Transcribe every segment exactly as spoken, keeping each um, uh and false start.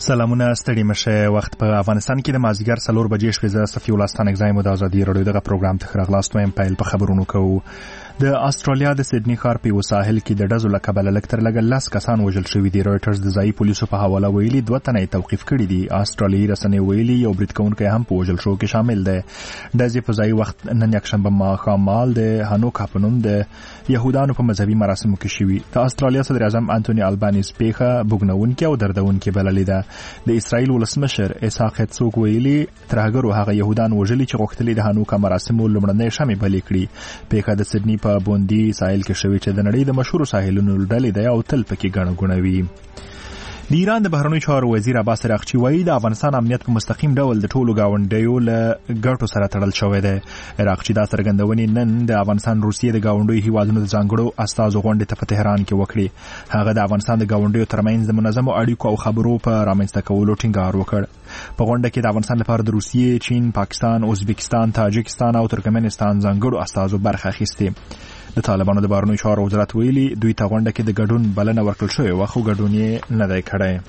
سلامونه ستړي مشه. وخت په افغانستان کې د مازیګر څلور بجې شوې. زه صفي الله ستانک زایم د ازادي راډیو دغه پروګرام ته راغلاست وایم. پیل په خبرونو کوو. د استرالیا د سیدنی ښار په وساحل کې د ډزو له کبله لږ تر لږه لس کسان وژل شوي دي. رویټرز د ځایي پولیسو په حواله ویلي دوه تنه یې توقیف کړي دي. استرالیایي رسنۍ ویلي یو برید کوونکی هم په وژل شو کې شامل دی. ډزې په ځایي وخت نن یکشنبه ماښام د هانوکا په نوم د یهودانو په مذهبي مراسمو کې شوي. د استرالیا صدر اعظم انټوني البانیز پیښه بوږنونکې او دردونکې بللې ده. د اسرائیل ولسمشر اسحاق هرڅوګ ویلي ترهګرو هغه یهودان وژلي چې غوښتل د هانوکا مراسمو لومړنۍ شمې بلې کړي. پیښه د سیدنی په بوندي ساحل کې شوې چې د نړۍ د مشهورو ساحلونو ډلې دی او تل پکې ګڼه ګوڼه وي. د ایران د بهرنیو چارو وزیر عباس اراغچی وایي د افغانستان امنیت په مستقیم ډول د ټولو گاونډیو له ګټو سره تړل شوی دی. اراغچی دا څرګندونې نن د افغانستان روسیې د گاونډیو هیوادونو د ځانګړو استازو غونډې ته په تهران کې وکړې. هغه د افغانستان د گاونډیو ترمنځ د منظمو اړیکو او خبرو په رامنځته کولو ټینګار وکړ. په غونډه کې د افغانستان لپاره د روسیې، چین، پاکستان، ازبکستان، تاجکستان او ترکمنستان ځانګړو استازو برخه اخیستې. د طالبانو د بهرنیو چارو وزارت ویلي دوی ته غونډه کې د ګډون بلنه ورکړل شوې وه خو ګډون یې نه دی کړی.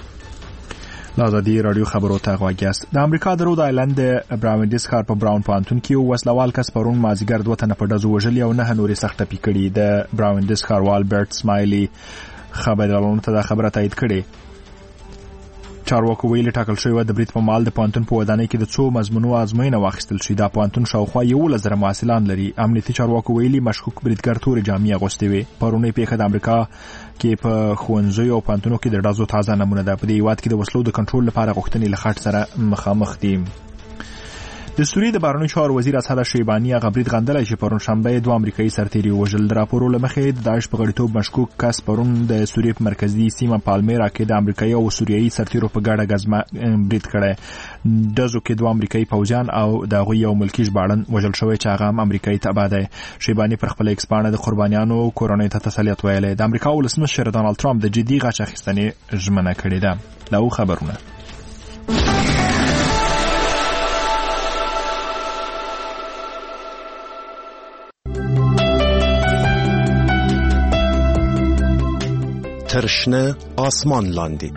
د ازادي راډیو خبرو ته غوږ یاست. د امریکا د رود آیلند د براونډیز ښار په براون پوهنتون کې یو وسلوال کس پرون مازدیګر دوه تنه په ډزو وژلي او نهه نورې سخت ټپي کړي. د براونډیز ښاروال بیرټ سمایلی خبريالانو ته دا خبره تایید کړې. چارواکو ویلي ټاکل شوی د برید په مال د پوهنتون په ودانۍ کې د څو مضمونو ازموینه واخیستل شي. دا پوهنتون شاوخوا یولس زره محصلان لري. امنیتي چارواکو ویلي مشکوک بریدګر تورې جامې اغوستې وې. پرونۍ پیښه د امریکا کې په ښوونځیو او پوهنتونونو کې د ډزو تازه نمونه ده. په دې هیواد کې د وسلو د کنټرول لپاره غوښتنې له خټ سره مخامخ دي. د سوریې د بهرنیو چارو وزیر اسد شیبانی هغه برید غندلی چې پرون شنبه دوه امریکایي سرتیري وژل. د راپورو له مخې د داعش په غړیتوب مشکوک کس پرون د سوریې په مرکزي سیمه پالمیرا کې د امریکایي او سوریایي سرتیرو په ګډه ګزمه برید کړی. ډزو کې دوه امریکایي پوځیان او د هغوی یو ملکي ژباړن وژل شوی چې هغه هم امریکایي تبع دی. شیبانی پر خپل ایکس پاڼه د قربانیانو کورنۍ ته تسلیت ویلی. د امریکا ولسمشر ډانلډ ټرمپ د جدي غچ اخیستنې ژمنه کړې ده. دا و خبرونه. ترشنه آسمان لاندې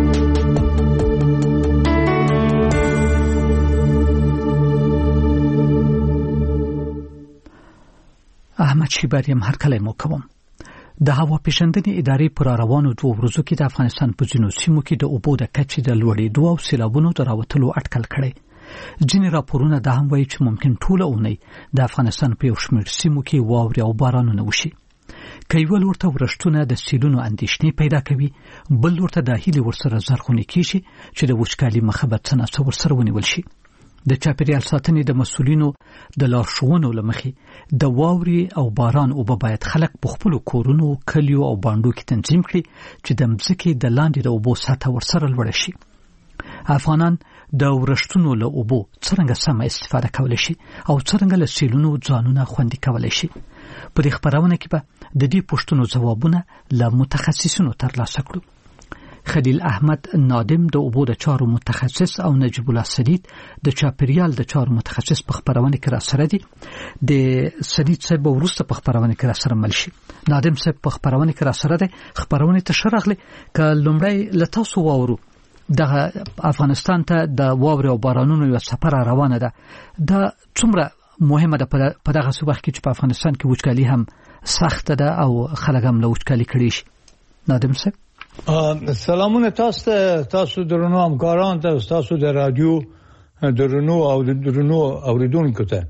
احمد شیبری هم هرکلی مو کوم. د هوا پیژندنې ادارې پر روانو دوه ورځو کې د افغانستان په ځینو سیمو کې د اوبو د کچې د لوړېدو او سیلابونو د راوتلو اټکل کړی. ځینې راپورونه دا هم وایي چې ممکن ټوله اونۍ د افغانستان په یو شمېر سیمو کې واورې او بارانونه وشي. که یو لور ته ورښتونه د سیلونو اندېښنې پیدا کوي، بل لور ته دا هیلې ورسره زرغونې کېږي چې د وچکالي مخه به څه ناڅه ورسره ونیول شي. د چاپیریال ساتنې د مسؤلینو د لارښوونو له مخې د واورې او باران اوبه باید خلک په خپلو کورونو، کلیو او بانډو کې تنظیم کړي چې د مځکې د لاندې د اوبو سطحه ورسره لوړه شي. افغانان د ورښتونو له اوبو څرنګه سمه استفاده کولی شي او څرنګه له سیلونو ځانونه خوندي کولی شي. په دې خبرونه کې به د دې پوښتنو ځوابونه له متخصصینو ترلاسه کړو. خلیل احمد نادم د اوبو د چارو متخصص او نجیب الله سدید د چاپیریال د چارو متخصص په خبرونه کې را سره دي. د سدید صاحب وروسته په خبرونه کې را سره مل شي. نادم صاحب په خبرونه کې را سره دي. خبرونه ته شرغله ک لومړی لتاسو واورو د افغانستان ته د واورې او بارانونو یو سفر روانه ده. دا څومره مهمه ده په دغه وخت کې چې په افغانستان کې وچکالي هم سخت ده او خلک هم له وچکالي کړي شي. نادم صاحب سلامونه تاسو تاسو درنو همکاران ته، تاسو د رادیو درنو او درنو اوریدونکو ته.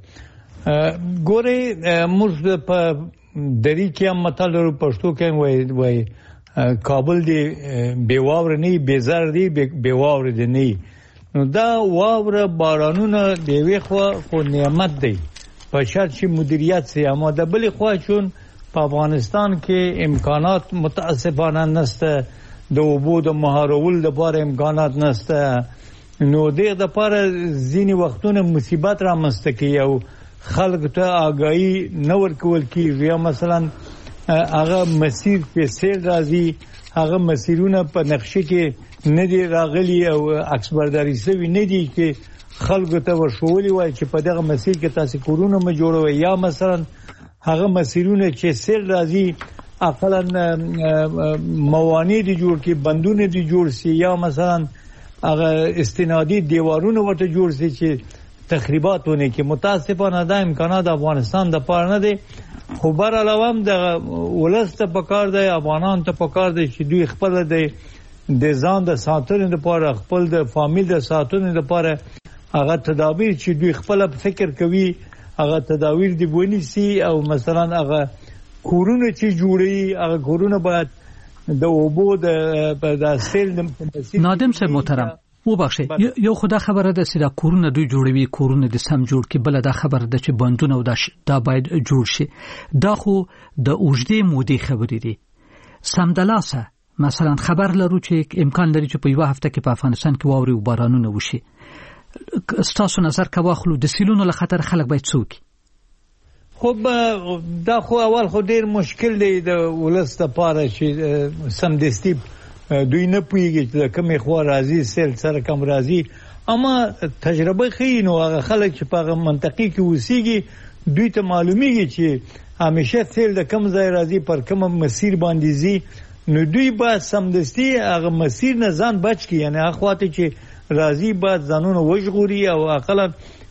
ګوري موږ په دری کې هم مطلب پښتو کې وای وای کابل دی بیواور نه بیزار دی بیواور دی نه. نو دا واوره بارانونه دی ویخوا خو نعمت دی په شرط چې مدیریت سي. اما د بلې خوا چون په افغانستان کې امکانات متاسفانه نسته، د اوبو د مهارول لپاره امکانات نسته. نو دغه د لپاره ځینې وختونه مصیبت را مستکی او خلک ته آگاهی نه ورکول کیږي. یا مثلا هغه مسیر په سیر راځي، هغه مسیرونه په نقشه کې نه دی راغلي او عکس برداری شوی نه دی چې خلکو ته ورشولي وای چې په دغه مسیر کې تاسو کورونه م جوړوي. یا مثلا هغه مسیرونه چې سیر راځي اقلا موانع دي جوړ کی بندونه دي جوړ سي یا مثلا هغه استنادي دیوارونه ورته جوړ سي چې تخریباتونه کې متاسفانه د امکانات افغانستان د پاره نه دي خو بر علاوه د ولست په کار دی افغانان ته په کار دی چې دوی خپل د ځان د ساتنې لپاره خپل د فامیل د ساتنې لپاره هغه تدابیر چې دوی خپل فکر کوي هغه تدابیر دی ونیسي او مثلا هغه کورونه چې جوړي هغه کورونه باید د اوبو د سیل نادم صاحب محترم وبخښئ یو خدا خبره ده چې دا کورونه دوی جوړوي کورونه د سم جوړ کې بل دا خبره ده چې بندونه او دا باید جوړ شي دا خو د اوږدې مودې خبرې دي سمدلاسه مثلا خبر لرو چې امکان لري چې په یو هفته کې په افغانستان کې واوري او بارانونه وشي ستاسو نظر کا واخلو د سیلونو له خطر خلک باید څوک خب دا خو اول خو ډیر مشکل دی د ولست لپاره چې سمدستي دوی نه پوهیږي چې کومه خو راځي سیل سره کم راځي اما تجربه خي نو هغه خلک چې په منطقي کې وسیږي دوی ته معلومیږي چې همیشه سیل د کم ځای راځي پر کوم مسیر باندې زی نو دوی به سمدستي هغه مسیر نه ځان بچ کی یعنی هغه خواته چې راځي بعد ځانونه وژغوري او اقلا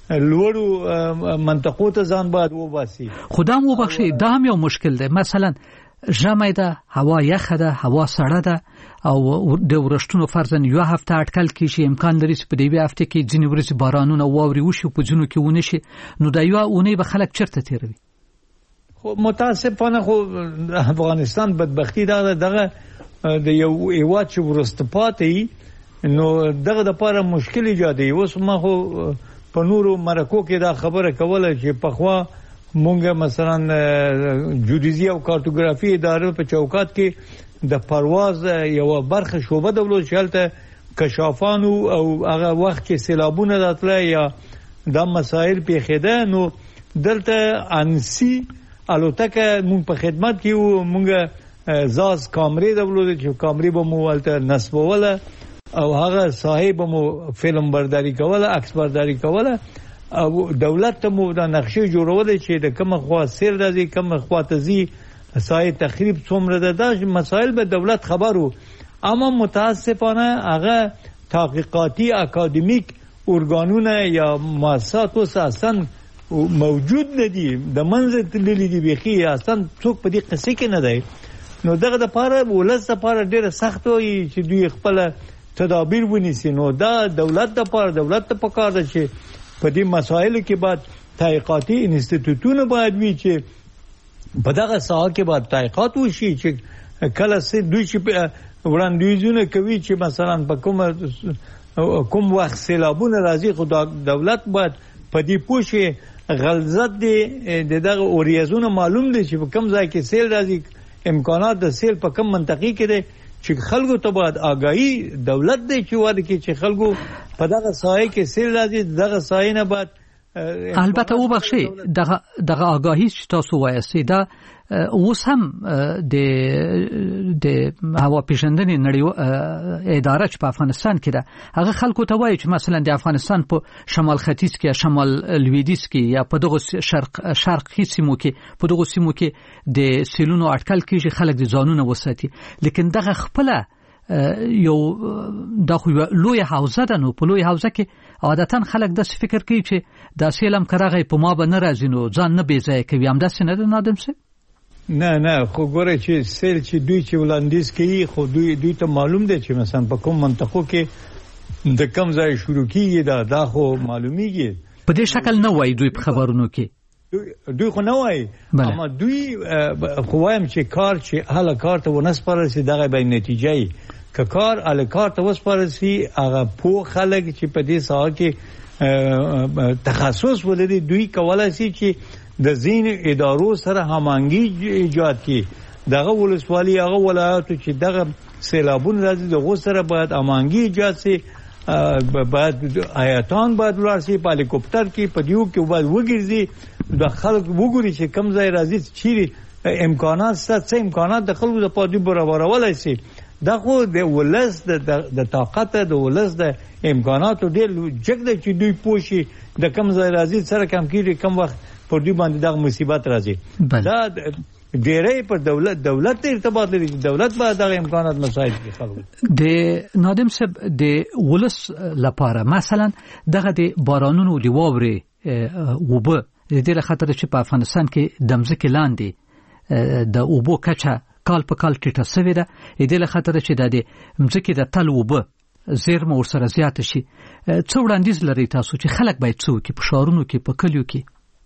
لوړو منطقو ته ځان بعد وباسي خدام وبخښي دا هم یو مشکل دی مثلا ژمی ده هوا یخه ده هوا سړه ده او د ورښتونو فرضاً یو هفته اټکل کیږي امکان لري چې په دې هفته کې ځینې ورځې بارانونه واوري وشي په ځینو کې ونه شي نو دا یو اونۍ به خلک چرته تیروي خو متاسفانه خو افغانستان بدبختی دا دغه د یو هیواد چې ورسته پاتې نو دغه د لپاره مشکل ایجادوي اوس ما خو په نورو مرکو کې دا خبره کوله چې په خوا مونږه مثلا جیودیزي او کارتوګرافي اداره په چوکات کې د پرواز یو برخه شوبه دولت شالته کشافانو او هغه وخت چې سیلابونه راتله یا د مسائل پیښیده نو دلته انسی الوتکه مونږ په خدمت کې وو مونږه زاز کامرې دولت چې کامرې به مو ولته نسبوله او هغه صاحب مو فلم برداری کوله عکس برداری کوله او دولت ته مو د نقشې جوړول چې د کومه خوا سیر راځي کومه خوا تزي سای تخریب څومره ده دا مسائل به دولت خبرو اما متاسفانه هغه تحقیقاتی اکادمیک ارګانونه یا مؤسسات اساسا موجود نه دي د منځ تللی دي بيخي اصلا څوک په دې قصې کې نه دی نو دغه د پاره ولس لپاره ډیره سخت وي چې دوی خپل تدابیر ونیسي نو دا دولت لپاره دولت ته پکار ده چې په دې مسایلو کې بعد تحقیقاتي انسټیټیوټونه باید وي چې په دغه ساحه کې باید تحقیقات وشي چې کله سي دوی چې وړاندویزونه کوي چې مثلا په کوم کوم وخت سیلابونه راځي خو دولت باید په دې پوښي غلظت دي دغه اوریازونه معلوم دي چې په کوم ځای کې سیل راځي امکانات د سیل په کوم منطقي کې دي چې خلکو ته باید آگاهی دولت دی چې واده کې چې خلکو په دغه سایه کې سیل راځي دغه سایه نه باید البته وبخښئ دغه دغه آگاهی چې تاسو وایسته دا اوس هم د د هوا پیژندنې نړۍ اداره چې په افغانستان کې ده هغه خلکو ته وایي چې مثلا د افغانستان په شمال ختیځ کې یا شمال لویدیځ کې یا په دغه شرق شرقي سیمو کې په دغه سیمو کې د سیلونو اټکل کېږي خلک د ځانونه وساتي لیکن دغه خپل یو د خو لوی حوزه ده نو په لوی حوزه کې عادتاً خلک د فکر کوي چې د سیلم کرغه په ما به نه راځي نو ځان نه بیځای کوي هم داسې نه ده نادم سه نه نه خو ګوره چې سیل چې دوی چې ولاندیز کوي خو دوی دوی ته معلوم دی چې مثلا په کوم منطقو کې د کم ځای شروع کیږي دا دا خو معلومیږي په دې شکل نه وای دوی په خبرونو کې دوی خو نه وای اما دوی خو وایم چې کار چې هله کار ته ونسپارسي دغه به نتیجه که کار ال کار ته وسپارسي هغه په خلک چې په دې ساحه کې تخصص ولري دوی کولای شي چې د زین ادارو سره همانګي ایجاد کړي دغه ولسوالي هغه ولایتو چې دغه سیلابون راځي دغه سره باید همانګي ایجاد شي باید آیاتان باید ولرسي په هلیکوپټر کې په دیو کې باید وګرځي د خلک وګوري چې کم ځای راځي چیرې امکانات ست امکانات د خلکو د پادې برابرولای شي دا خو د ولس د طاقت د ولس د امکاناتو ډېر جګ د چې دوی پوښي د کم ځای راځي سره کم کیږي کم وخت پر دوی باندې د مصیبت راځي. دا ډېرې پر دولت دولت ارتباط لري، دولت به د امکانات مساعد کړي خلکو. د نادم صاحب د ولس لپاره مثلا دغه د بارانونو د واورې وبه د دې خاطر چې په افغانستان کې د مځکې لاندې د اوبو کچه کال په کال ټیټه شوې ده، د دې خاطر چې د مځکې د تل وبه زیرمه ورسره زیاته شي. څو وړاندیز لري تاسو چې خلک باید څه وکړي په ښارونو کې په کلیو کې؟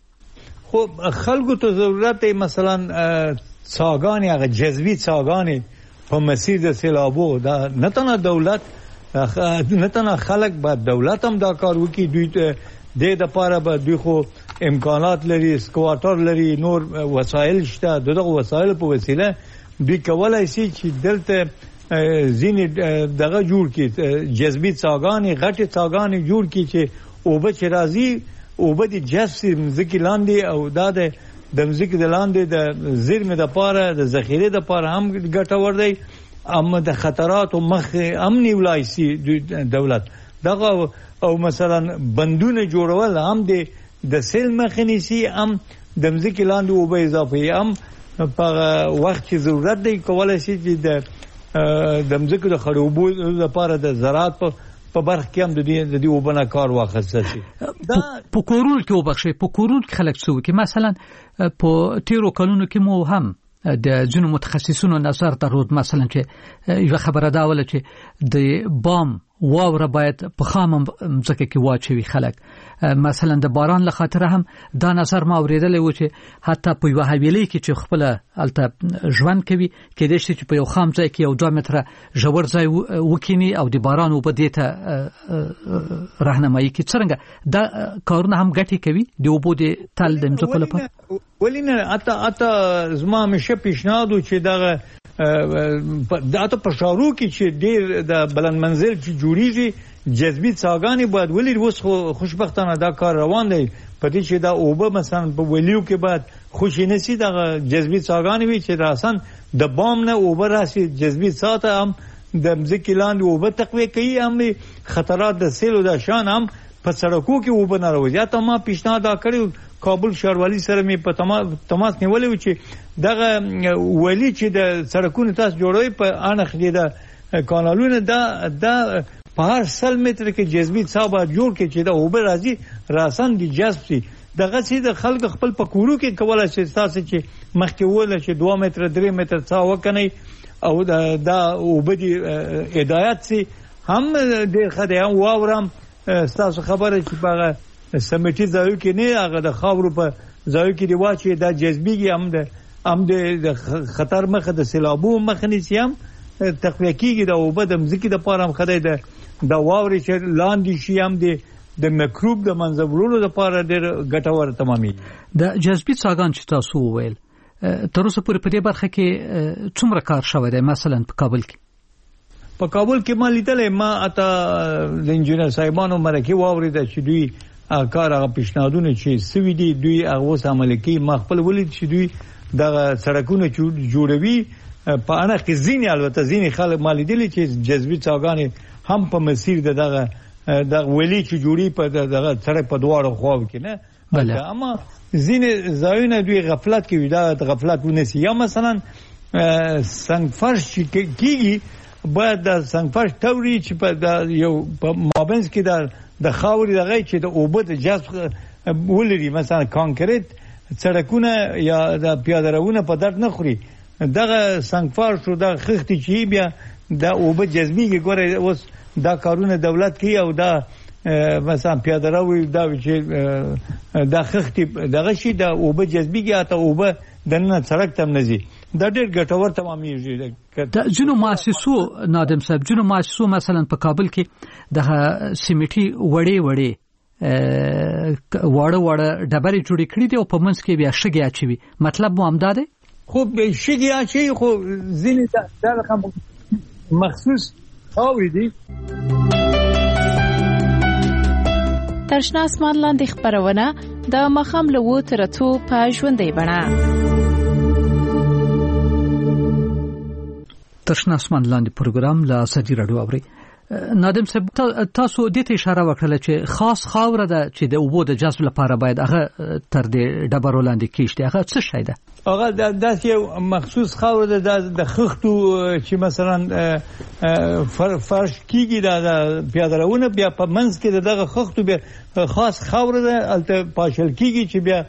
خو خلکو ته ضرورت دی مثلا څاګانې هغه جذبي څاګانې په مسیر د سیلابو، دا نه تنه دولت نه تنه خلک به دولت هم دا کار وکړي، دوی ته د لپاره به دوی خو امکانات لري، سکواتر لري، نور وسایل شته، دغه وسایل په وسیله دوی کولای شي چې دلته ځینې دغه جوړ کړي، جذبي څاګانې غټې څاګانې جوړ کړي چې اوبه چې راځي اوبه د جذب مځکې لاندې او دا د د مځکې د لاندې د زیرمې دپاره د ذخیرې دپاره هم ګټور دی، اما د خطراتو مخ هم نیولی شي دولت دغه، او مثلا بندونه جوړول هم د د سیل مخ نیسي، هم د مځکې لاندې اوبه اضافه هم په وخت چې ضرورت دی کولای شي چې د د مځکې د خړوبو لپاره د زراعت په برخه کې هم د دې د دې وبنه کار واخیستل شي. دا په کورونو کې وبخښي، په کورونو کې خلک څه وکړي؟ مثلا په تیرو کلونو کې مو هم د ځینو متخصصینو نظر درلود مثلا چې یو خبره دا وله چې د بام واوره باید په خام مځکه کې واچوي خلک. مثلا د باران له خاطر هم دا نظر ما اوریدلی و چې حتی په یو حویلۍ کې چې خپل الته ژوند کوي کېدای شي چې په یو خام ځای کې یو دوه متره ژور ځای وکینی او د باران اوبه دې ته راهنمایي کوي. څرنګه دا کارونه هم ګټې کوي د اوبو د تل د مځکو لپاره؟ ولې نه اته اته زما همیشه پیشنهاد و چې دغه دا ته په ښارو کې چې ډېر د بلند منزل چې جوړیږي جذبي څاګانې باید ولې اوس خو خوشبختانه دا کار روان دی په دې چې دا اوبه مثلا په ولیو کې باید خوشي نسی دغه جذبي څاګانې وي چې راسن د بام نه اوبه راسي، جذبي څاه هم د مځکې لاندې اوبه تقویه کوي، هم خطرات د سیل او د شان هم په سړکو کې اوبه نه راوځي. یا ته ما پیشنهاد دا کړی کابل ښاروالي سره مې په تماس نیولې و چې دغه ولی چې د سړکونو تاسو جوړوي په اړه خدي د کانالونو دا د په هر سل متر کې جذبي څاه باید جوړ کړي چې دا اوبه راځي راسن دي جذب شي. دغه چې د خلک خپل په کورو کې کولای شي تاسو چې مخکې وله چې دوه متر درې متر څاه وکني او دا اوبه دي هدایت سي هم د خدای واورم تاسو خبره چې په سمټي ځایو کې نه هغه د خاورو په ځایو کې دی واچي دا جذبيږي هم د هم د خطر مخه د سیلابو مخه نيسي هم تقویه کیږي د اوبه د مځکې د پاره هم خدای د د واوري چې لاندې شي هم د د میکروب د منځورولو لپاره ډېر ګټور تمامي. د جذبي څاګان چې تاسو وویل تر اوسه پورې په دې برخه کې څومره کار شوی دی؟ مثلا په کابل کې په کابل کې ما لیدلې ما اته د انجینر صاحبانو مرکه واورید چې دوی کار هغه پیشنهادونه چې سوي دي دوی هغه اوس عملي کوي. ما خپل ولید چې دوی د سړکونو جوړوي په اړه کې ځینې البته ځینې خلک ما لیدلې چې جذبي څاګانې هم په مسیر دغه د ولی چې جوړي په دغه سړک په دواړو خواو کې نه، اما ځینې ځایونه دوی غفلت کوي، دا غفلت ونسي. یا مثلا سنگ فرش کیږي باید د سنگ فرش توري چې په یو په مابینس کې د د خاوري دغه چې د اوبه د جذب ولري، مثلا کانکریټ سړکونه یا د پیاده روونه په درد نه خوري، دغه سنگ فرش او د خښتي چې بیا د اوبه جذبيږي. ګوره اوس دا کارونه دولت کوي او دا مثلا پیاده روي دا چې د خښتي دغه شي د اوبه جذبيږي ته اوبه د نن سړک تم نزي، دا ډېر ګټور تمامېږي. د جنو مؤسسو نادم صاحب جنو مؤسسو مثلا په کابل کې د سیمټي وړې وړې واړه واړه ډبرې جوړې کړې دي او په منځ کې بیا شګې اچوي، مطلب مو همدا دی؟ خو شګې اچوي خو ځینې دا رقم مخصوص خاورې دي. ترشنا اسمان لاندې خبرونه د مخام له وو تر اتو په ژوندۍ بڼه. ترشنا اسمان لاندې پروګرام له ازادي رادیو اوري. نادم صاحب تاسو د ته اشاره وکړه چې خاص خاوره ده چې د اوبو د جذب لپاره باید هغه تر دې ډبرو لاندې کیشته هغه څه شي ده هغه د یو مخصوص خاوره ده د خښتو چې مثلا فرش کیږي د پیاده‌روونه بیا په منځ کې دغه خښتو بیا خاص خاوره ده الته پاشل کیږي چې بیا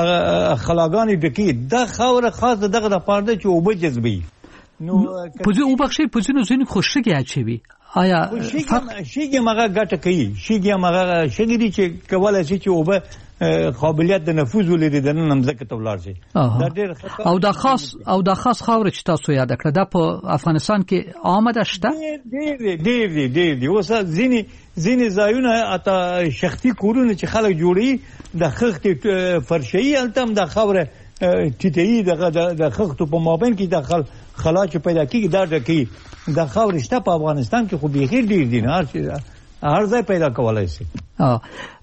خلاګانی ډکی د خاوره خاص دغه د پاره چې اوبه جذبي نو پوزي او بخشي پوزي نو زین خوشګي اچوي آیا شیګي مغه ګټه کوي شیګي مغه شګري چې کولای شي چې اوبه قابلیت د نفوذ ولري د نن مزکه تولار شي دا ډېر او دا خاص او دا خاص خاور چې تاسو یاد کړه دا په افغانستان کې آمده شته ډېر ډېر ډېر ډېر اوس ځینی ځینی ځایونه اته شخصي کورونه چې خلک جوړي د خښت فرشي التم د خاوره ټیټي د خښتو په مابین کې د خلا چې پیدا کیږي دا ډکی د خاور شته په افغانستان کې خو بيخي ډیر دي نه هر ځای پیدا کولای شي اه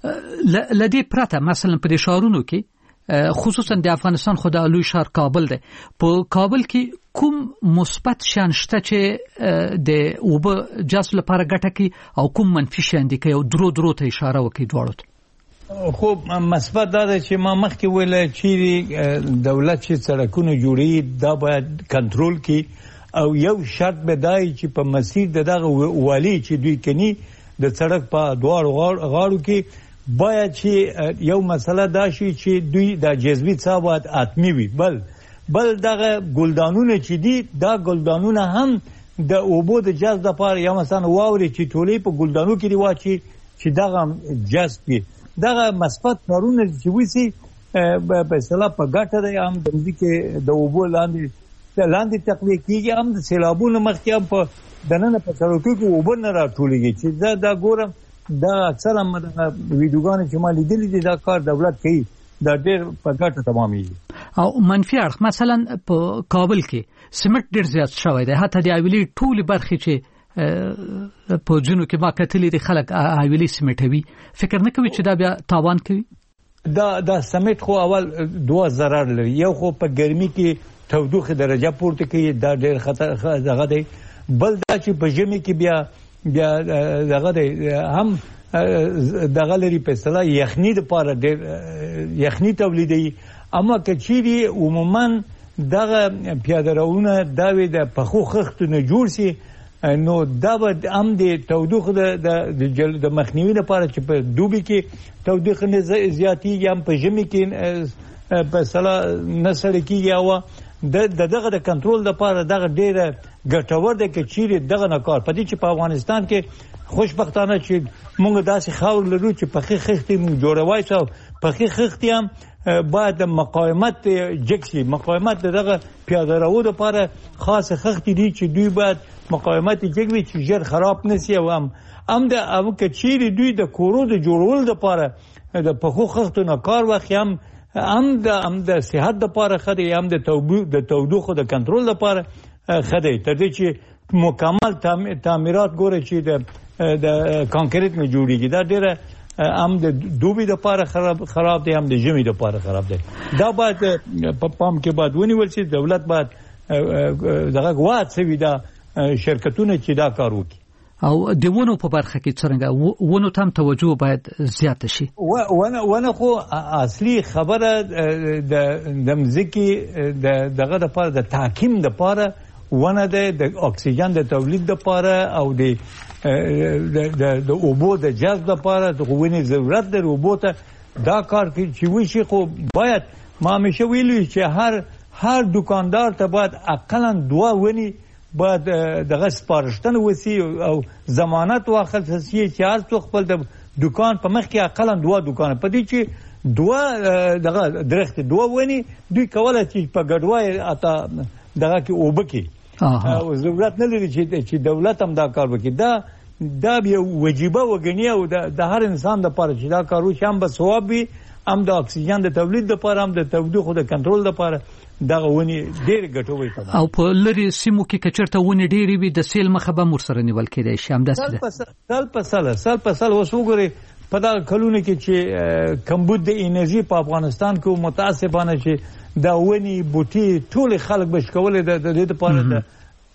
لدی پرته مثلا په شهرونو کې خصوصا د افغانستان خو د لوی شهر کابل دی په کابل کې کوم مثبت شان شته چې د اوبه جذب لپاره ګټه کوي او کوم منفي شان دي کوي او درو درو ته اشاره وکړي دواړو خو مثبت دا ده چې ما مخکې ویل چې دولت چې سړکونه جوړي دا باید کنټرول کړي او یو شرط به دای چې په مسیر دغه والی چې دوی کني د سړک په دوار غاړو کې باید چې یو مسله دا شي چې دوی د جذبي ثابت اتمی وي بل بل دغه ګلدانونه چې دي دا ګلدانونه هم د اوبو د جذب لپاره یا مثلا واوري چې ټولې په ګلدانو کې دی واچي چې دغه جذب وي دغه مثبت کارونه چې وسی په اصطلاح په ګټه دی هم د ځکه د اوبو لاندې لاندې تقویه کیږي هم د سیلابونو مخکې هم په دننه په سړکو کې اوبه نه راټولېږي چې دا دا ګورم دا اکثره مدغه ویډیوګانې چې ما لیدلې دي دا کار دولت کوي دا ډېر په ګټه تمامېږي او منفي اړخ مثلا په کابل کې سیمنټ ډېر زیات شوی دی حتی د اویلي ټولې برخې چې په جنو کې ما کتلې دي خلک اویلي سیمنټوي فکر نه کوي چې دا بیا تاوان کوي دا دا سیمنټ خو اول دوه ضرر لري یو خو په ګرمي کې تودوخه درجه پورته کوي دا ډېر خطر دغه دی بل دا چې په ژمي کې بیا بیا دغه دی هم دغه لري په اصطلاح یخني د پاره ډېر یخني تولیدي اما کچيري عموما دغه پیاده‌روونه دا وي د پخو خښتونه جوړ سي نو دا به هم د تودوخه د د مخنیوي لپاره چې په دوبي کې تودوخه نه زیاتیږي هم په ژمي کې په اصطلاح نسل کېږي او د دغه د کنټرول لپاره دغه ډیره ګټور دی چې چیرې دغه نه کار پدې چې په افغانستان کې خوشبختانه چې موږ داسې خاور لرو چې پخې خښتې موږ جوړوای شو پخې خښتې هم باید مقاومت جکسي مقاومت دغه پیاده رو لپاره خاص خښتې دي چې دوی باید مقاومت جګوي چې ژر خراب نشي او هم هم د هم کې چیرې دوی د کورو د جوړول لپاره د پخو خښتو نه کار واخلي هم هم د هم د صحت لپاره خدای هم د توبو د تودوخه د کنټرول لپاره خدای تر دې چې مکمل تعمیرات ګوره چې د د کانکریټ نه جوړیږي دا ډیره هم د دوبي لپاره خراب خراب دی هم د ژمي لپاره خراب دی دا باید په پام کې باید ونیول شي دولت باید دغه غواړي چې دا شرکتونه چې دا کار وکړي او د ونو په برخه کې څنګه ونو تم توجه باید زیات شي ونه ونه خو اصلي خبره د د مزکی دغه لپاره د تحکیم لپاره ونه د اکسیجن د تولید لپاره او د د اوبو د جذب لپاره د غوونې ضرورت د اوبو ته دا کار چې وشي خو باید ما همیشه ویلو چې هر هر دکاندار ته باید اقلا دوه ونی باید دغه سپارښتنه وسی او ضمانت واخل شي چې هر څوک خپل د دکان په مخ کې اقلا دوه دکان په دې چې دوه دغه درخت دوه ونی دوی کولای شي په ګډوای اته دغه کې اوبه کې او ضرورت نه لري چې چې دولت هم دا کار وکړي دا دا به واجبہ وګڼي او د هر انسان لپاره چې دا کار وشي هم به ثواب وي هم د اکسیجن د تولید لپاره هم د تودوخه د کنټرول لپاره دغه ونی ډېر ګټوري دي او په لری سیمو کې کچرته ونی ډېری وي د سیل مخه به مرسره نیول کېدای شي هم داسې ده سل په سل سل په سل وسوګوري په دا کلونه کې چې کمبود د انرژي په افغانستان کې متاسفانه چې دا ونی بوټي ټول خلک بشکول د دې لپاره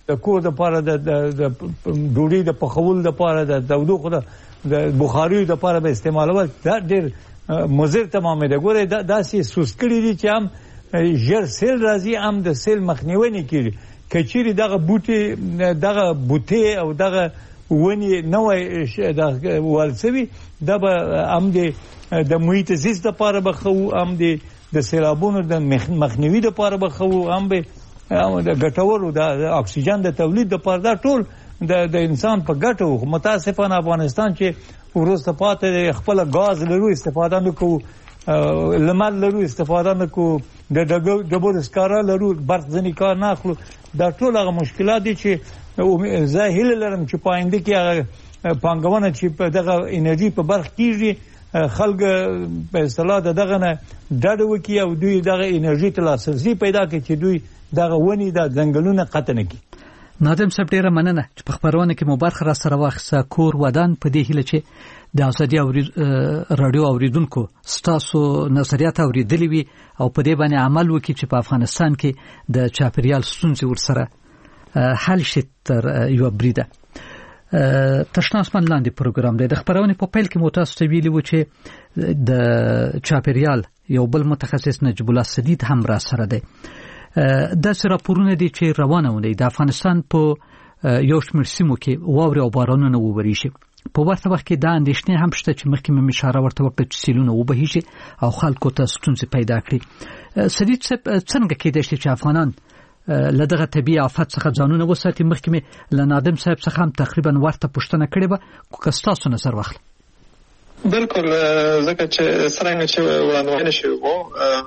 د کور د پاره د ډوډۍ د پخول د پاره د تودوخه د بخاري د پاره به استعمالول دا ډېر مضر تمامه ده. ګوره دا سي سوسکړي دي چې هم ژر سیل راځي هم د سیل مخنیوي نه کیږي. کچيري دغه بوټي دغه بوټي او دغه ونی نوې د والسوي د هم د محیط زیست لپاره بخو هم د سیلابونو د مخنیوي لپاره بخو هم به د ګټورو د اکسیجن د تولید لپاره دا ټول د انسان په ګټو. متاسفانه افغانستان چې ورسته پاتې خپل غاز لرو استفاده نکوو، لمر لرو استفاده نکوو، د ډبرو سکاره لرو برق ځنې کار نه اخلو. دا ټول هغه مشکلات دي چې زه هیله لرم چې په آینده کې هغه پانګونه چې په دغه انرژي په برخه کېږي خلک په اصطلاح دغه نه ډډه وکړي او دوی دغه انرژي ته لاسرسي پیدا کړي چې دوی دغه ونې د ځنګلونه قطع نه کړي. نادم صاحب ډیره مننه چې په خبرونه کې مو برخه را سره واخیسته. کور ودان په دې هیله چې د ازادي رادیو اوریدونکو ستاسو نظریات اوریدلې وي او په دې باندې عمل وکړي چې په افغانستان کې د چاپیریال ستونزې ورسره حل شي تر یو بریده. تشنه اسمان لاندې پروګرام دی. د خبرونه په پیل کې مو تاسو ته ویلي و چې د چاپیریال یو بل متخصص نجیب الله سدید هم را سره دی. د راپورونه دي چې روانه ونی د افغانستان په یو شمېر سیمو کې واوري او بارانونه ووريږي. په ورته وخت کې دا اندېښنې هم شته چې مخکې مې اشاره ورته وکړه چې سیلونه وبهیږي او خلکو ته ستونزې پیدا کړي. سدید صاحب څنګه کېدای شي چې افغانان له دغه طبیعي آفت څخه ځانونه وساتي؟ مخکې مې له نادم صاحب څخه هم تقریبا ورته پوښتنه کړې وه، که ستاسو نظر واخلم. بالکل ځکه چې څرنګه چې وړاندوینه شوې وه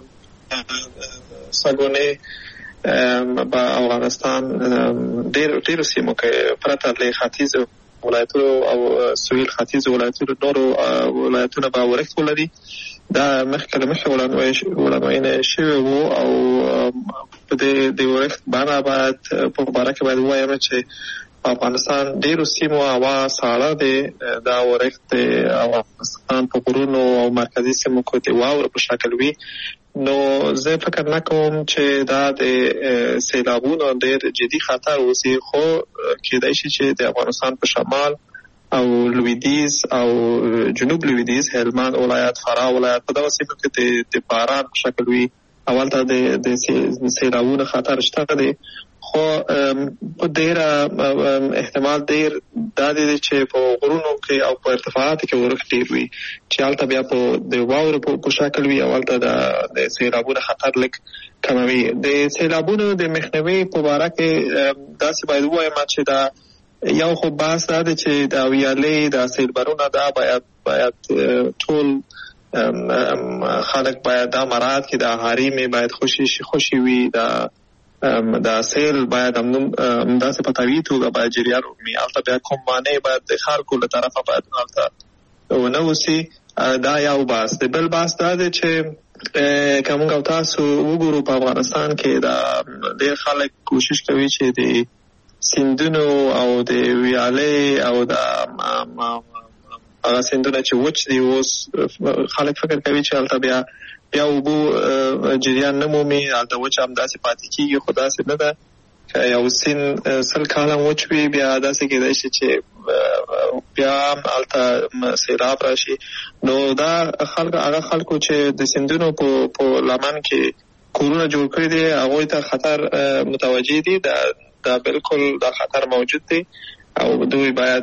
ساګونې په افغانستان ډېر ډېرو سیمو کې پرته له ختیځ ولایتونو او سویل ختیځ ولایتونو نورو ولایتونه به ورښت ولري. دا مخکې له مخکې وړاندوینه شوې وو او په دې د ورښت بڼه باید په باره کې باید ووایم چې په افغانستان ډېرو سیمو هوا ساړه دی. دا ورښت د افغانستان په غرونو او مرکزي سیمو کې د واورو په شکل وي. نو زه فکر نه کوم چې دا د سیلابونو ډېر جدي خطر اوسي، خو کېدای شي چې د افغانستان په شمال او لویدیځ او جنوب لویدیځ هلمند ولایت، فراه ولایت په دغه سیمو کې د باران په شکل وي. اول ته د سیلابونو خطر شته دی، خو په ډېر احتمال ډېر دا دی چې په غرونو کې او په ارتفاعاتو کې ورښت ډېر وي چې هلته بیا په د واورو په شکل وي او هلته د سیلابونو خطر لږ کموي. د سیلابونو د مخنیوي په باره کې داسې باید ووایم چې دا یو خو بحث دا دی چې د ویالې د سیلبرونه دا باید باید ټول خلک باید دا مراعات کړي، د حریم باید خوشي خوشي وي، د دا سیل باید هم داسې په طبیعي توګه باید جریان وکړي. هلته بیا کوم مانع باید د خلکو له طرفه باید هلته ونه اوسي. دا یو بحث دی. بل بحث دا دی چې که موږ او تاسو وګورو په افغانستان کې دا ډېر خلک کوشش کوي چې د سیندونو او د ویالې او د هغه سیندونه چې وچ دي اوس خلک فکر کوي چې هلته بیا بیا اوبو جریان نه مومي، هلته وچ همداسې پاتې کېږي، خو داسې نه ده. که یو سیند سل کاله وچ وي بیا داسې کېدای شي چې بیا هم هلته سیلاب راشي. نو دا خلک هغه خلکو چې د سیندونو په لمن کې کورونه جوړ کړي دي هغوی ته خطر متوجه دي. دا دا بالکل دا خطر موجود دی او دوی باید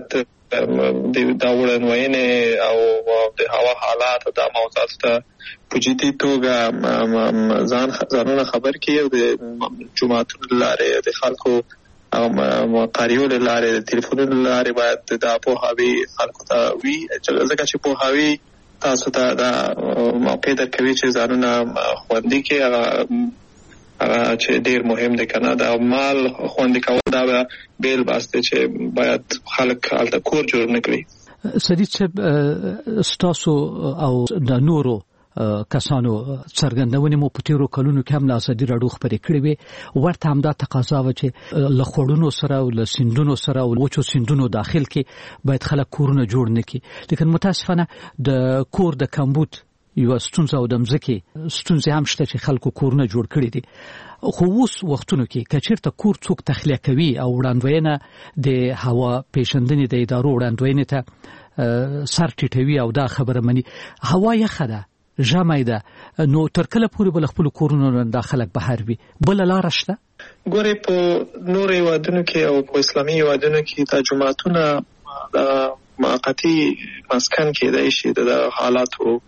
دا وړاندوینې او د هوا حالات د موضوعاتو ته په جدي توګه ځان ځانونه خبر کړي او د جوماتونو له لارې د خلکو او قاریو له لارې د تلیفونونو له لارې باید دا پوهاوی خلکو ته وي، ځکه چې پوهاوی تاسو ته دا موقع درکوي چې ځانونه خوندي کړي. هغه هغه چې ډېر مهم دی که نه، دا مال خوندي کول دا بیل بحث دی چې باید خلک هلته کور جوړ نه کړي. سدید صاحب ستاسو او د نورو کسانو څرګندونې مو په تیرو کلونو کې هم له ازادي راډیو خبرې کړې وې. ورته همدا تقاضا وه چې له خوړونو سره او له سیندونو سره او وچو سیندونو داخل کې باید خلک کورونه جوړ نه کړي. لیکن متاسفانه د کور د کمبود یو ستونزه او د مځکه ستونزه هم شته چې خلکو کورونه جوړ کړي دي. خو اوس وختونو کې کچیرته کور څوک تخلیه کوي او وړاندوینه د هوا پیژندنې د ادارو وړاندوینې ته سر ټیټوي او دا خبره مني هوا یخه ده ژمی ده نو تر کله پورې بل خپل کورونو نه داخلك بهر وي بل لار شته؟ ګورې په نور هیوادونو کې او په اسلامي هیوادونو کې د جماعتونو د موقتی مسکن کېدای شي د حالاتو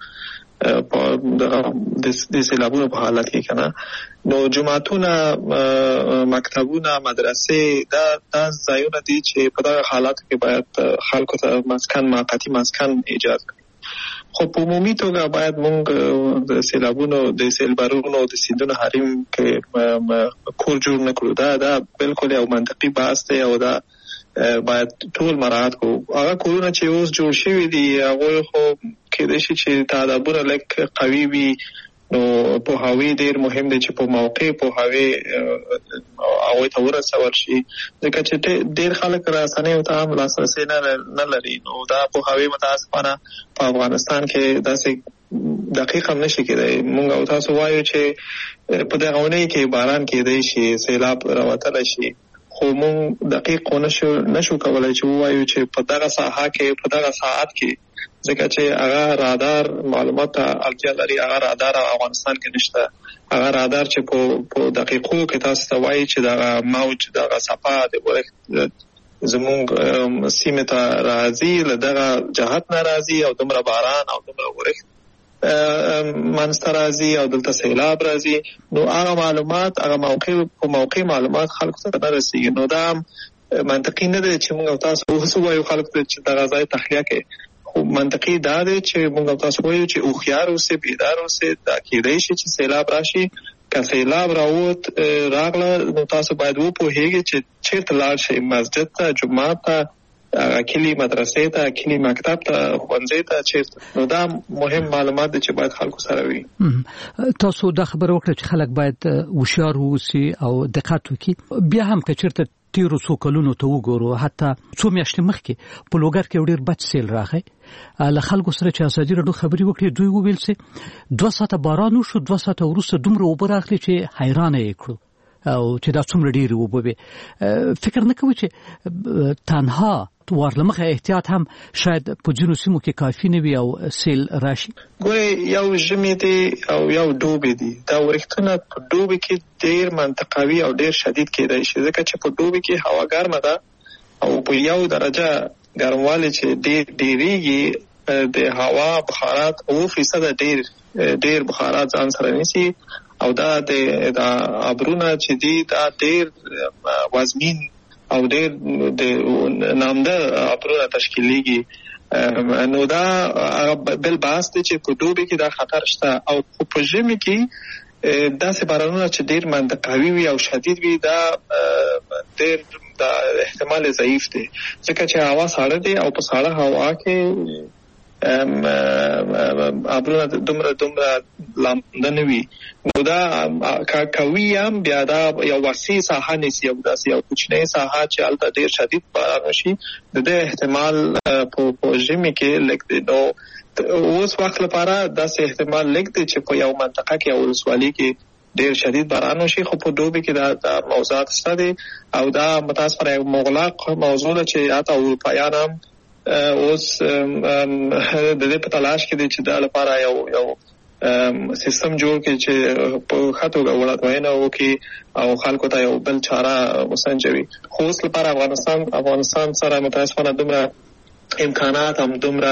د سیلابونو په حالت کې کنه نو جماعتونه مکتبونه مدرسې دا د ځایونه دي چې په دغه حالاتو کې باید خلکو ته مسکن موقتی مسکن ایجاد کړي. خو په عمومي توګه باید موږ د سیلابونو د سیلبارونو د سیندونو حریم کې کور جوړ نه کړو. دا دا بالکل یو منطقي بحث دی او دا باید ټول مراعات کو. هغه کورونه چې اوس جوړ شوي دي هغه خو کېدای شي چې تعدادونه لږ قوي وي نو په هوی ډیر مهم دی چې په موقع په هوی هغه ته ورسول شي ځکه چې ډیر خلک راسنه او ته هم لاسرسي نه لري نو دا په هوی متاسفانه په افغانستان کې داسې دقیق هم نشي کېدای. موږ او تاسو وایو چې په دغه ونې کې باران کېدای شي سیلاب راوتل شي خو موږ دقیق نشو نشو کولای چې وایو چې په دغه ساحه کې په دغه ساعت کې ځکه چې هغه رادار معلومات اړتیا لري. هغه رادار افغانستان کې نشته. هغه رادار چې په په دقیقو کې تاسو ته وایي چې دغه موج دغه صفه د ورښت زموږ سیمه ته راځي له دغه جهت ناراضي او دومره باران او دومره ورښت منستر راځي او دلته سیلاب راځي نو هغه معلومات هغه موقع په موقع معلومات خلکو ته نه رسیږي. نو دا منطقي نه دی چې موږ تاسو اوس وایو خلکو ته چې دغه ځای تخلیه کوي. خو منطقي دا دی چې موږ تاسو وایو چې او خيار اوسه بیدار اوسه دا کېدای شي چې سیلاب راشي. که سیلاب راووت راغله نو تاسو باید وپوهیږئ چې چیرته لاړ شئ مسجد ته جمعه ته کلی مدرسې ته کلی مکتب ته ښوونځي ته چیرته نو دا مهم معلومات دي چې باید خلکو سره وي. تاسو دا خبره وکړه چې خلک باید هوښیار اوسي او دقت وکړي. بیا هم که چیرته تیرو څو کلونو ته وګورو حتی څو میاشتې مخکې په لوګر کې ډېر بد سیل راغی له خلکو سره چې ازادي راډیو خبرې وکړې دوی وویل چې دوه ساعته باران وشو دوه ساعته وروسته دومره اوبه راغلې چې حیرانه یې کړو او چې دا څومره ډېرې اوبه وې. فکر نه کوي چې تنها ورلمخه احتیاط هم شاید په ځینو سیمو کې کافي نه وي او سیل راشي؟ ګورې یو ژمی دی او یو دوبی دی. دا ورښتونه په دوبی کې ډېر منطقوي او ډېر شدید کېدای شي ځکه چې په دوبی کې هوا ګرمه ده او په یو درجه ګرموالی چې ډېر ډېریږي د هوا بخارات اوه فیصده ډېر ډېر بخارات ځان سره نیسي او دا د ابرونه چې دي دا ډېر وزمین او ډېر د نامده ابرونه تشکیلیږي نو دا بل بحث دی چې په دوبي کې دا خطر شته او په ژمي کې داسې بارانونه چې ډېر منطقوي وي او شدید وي دا ډېر دا احتمال ضعیف دی ځکه چې هوا ساړه دی او په ساړه هوا کې ابرونه دومره دومره لامده نه وي نو دا کوي هم بیا دا یو وسیع ساحه نیسي او داسې یو کوچنۍ ساحه چې هلته ډېر شدید باران وشي د دې احتمال په ژمي کې لږ دی. نو اوس وخت لپاره داسې احتمال لږ دی چې په یو منطقه کې او ولسوالۍ کې ډېر شدید باران وشي خو په دوبي کې دا موضوعات شته دي او دا متاسفانه یو مغلق موضوع ده چې حتی اروپایان هم اوس د دې په تلاش کې دي چې دا لپاره یو یو سیستم جوړ کړي چې په خاطر وړاندوینه وکړي او خلکو ته یو بل چاره وسنجوي. خو اوس لپاره افغانستان افغانستان سره متاسفانه دومره امکانات هم دومره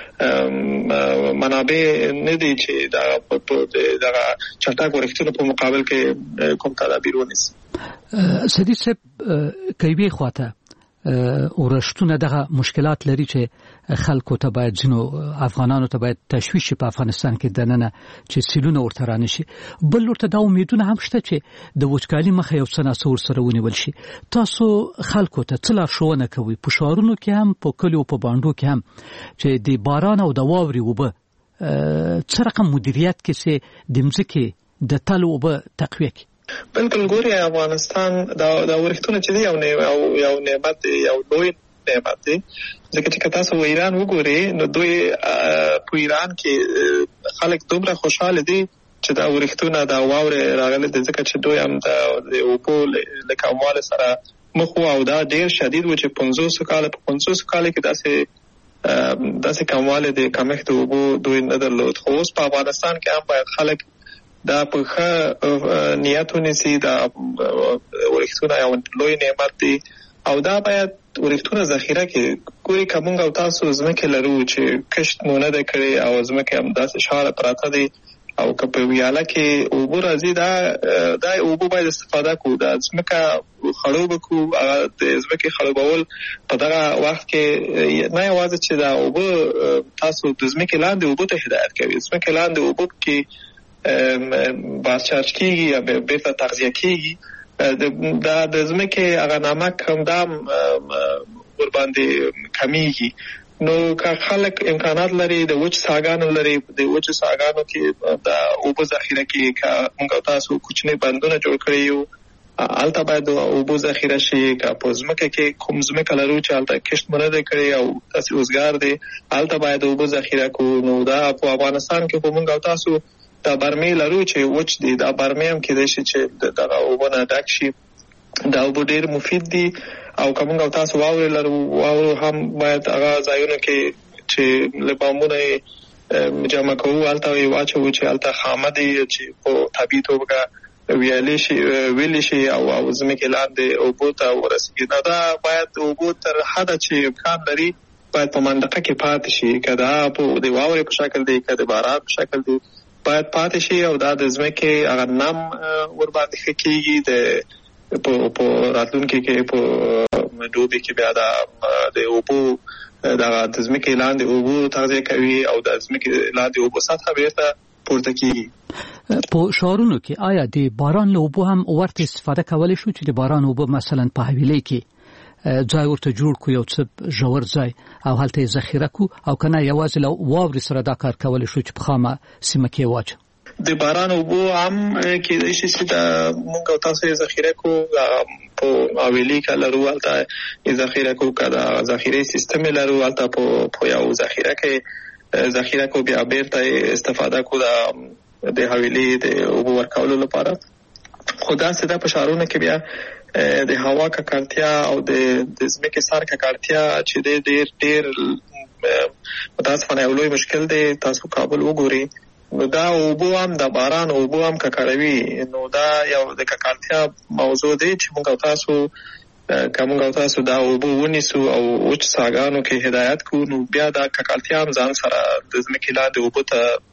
منابع نه دي چې دا په دغه چټک ورښتونو په مقابل کې کوم تدابیر ونیسي. سدي صاحب کوي خواته ورشتونه دغه مشکلات لري چې خلکو ته باید جنو افغانانو ته باید تشویش په افغانستان کې دننه چې سیلونه ورته رانشي. بل ورته دا امیدونه هم شته چې د وچکالي مخه یو څه ناسور سره ونیول شي. تاسو خلکو ته څه لارښوونه کوي په شعارونو کې هم په کلیو په باندو کې هم چې د باران او د واورې اوبه څه رقم مدیریت کې سي د مځکې د تل اوبه تقویه کړي؟ بالکل ګوري افغانستان دا دا ورښتونه چې دی یو یو نعمت یو لوی نعمت دی ځکه چې تاسو و ایران وګورئ نو دوی په ایران کې خلک دومره خوشاله دي چې دا ورښتونه دا واورې راغلي د ځکه چې دوی هم د اوبو له کموالي سره مخ وو او دا ډیر شدید و چې پنځوس کال په پنځوس کال کې داسې داسې کموالی د کمښت اوبو دوی نه درلود. خو اوس په افغانستان کې هم باید خلک دا په ښه نیت ونیسي. دا ورښتونه یو لوی نعمت دی او دا باید ورښتونه ذخیره کړي. ګوري که موږ او تاسو ځمکې لرو چې کښت مو نه دی کړی او ځمکې هم داسې شاړه پراته دي او که په ویاله کې اوبه راځي دا دا اوبه باید استفاده کړو. دا ځمکه خړوبه کړو. هغه د ځمکې خړوبول په دغه وخت کې نه یوازې چې دا اوبه تاسو د ځمکې لاندې اوبو ته هدایت کوي. ځمکې لاندې اوبو کې بارچارج کېږي یا بیرته تغذیه کېږي. دا د ځمکې هغه نمک هم دا ورباندې کمیږي. نو که خلک امکانات لري د وچ ساګانو لري د وچ ساګانو کې دا اوبه ذخیره کوي. که موږ تاسو کوچني بندونه جوړ کړی یو هلته باید اوبه ذخیره شي. که په ځمکه کې کوم ځمکه لرو چې هلته کښت مو نه دی کړی او داسې اوزګار دی هلته باید اوبه ذخیره کړو. نو دا په افغانستان کې خو موږ تاسو دا برمې لرو چې وچ دي. دا برمې هم کېدای شي چې دغه اوبه نه ډک شي. دا اوبه ډېر مفید دي او که موږ تاسو واورې لرو واورو هم باید هغه ځایونه کې چې له بامونه یې جمع کوو هلته یې واچوو چې هلته خامه دي چې په طبیعي توګه ویلې شي ویلې شي او ځمکې لاندې اوبو ته ورسېږي. نو دا باید اوبو تر حده چې امکان لري باید په منطقه کې پاتې شي. که دا په د واورې په شکل دی که د باران په شکل دی باید پاتې شي او دا د ځمکې هغه نم ورباندې ښه کېږي. د په په راتلونکي کې په دوبي کې بیا د اوبو د ځمکې لاندې اوبو تغذیه کوي او د ځمکې لاندې اوبو سطحه بیرته پورته کیږي. په شهرونو کې آیا د باران له اوبو هم ورته استفاده کولی شو چې د باران اوبه مثلا په حویلۍ کې ځای ورته جوړ کو یو څه ژور ځای او هلته ذخیره کو او کنه یوازې له واورې سره دا کار کولی شو چې په خامه سیمه کې واچو؟ د باران اوبو هم کېدای شي چې دا موږ او تاسو یې ذخیره کو په حویلۍ کې لرو هلته یې ذخیره کو. که دا ذخیرې سیستم لرو هلته په یو ذخیره کې ذخیره کو بیا بیرته استفاده کو د حویلۍ د اوبو ورکولو لپاره. خو داسې دا په ښارونو کې بیا د هوا ککړتیا او د ځمکې سر ککړتیا چې دی ډېر ډېر متاسفانه یو لوی مشکل دی. تاسو کابل وګورئ نو دا اوبو هم د باران اوبو هم ککړوي. نو دا یو د ککړتیا موضوع دی چې موږ او تاسو که موږ او تاسو دا اوبو ونیسو او وچ ساګانو کې هدایت کوو نو بیا دا ککړتیا هم ځان سره د ځمکې لاندې اوبو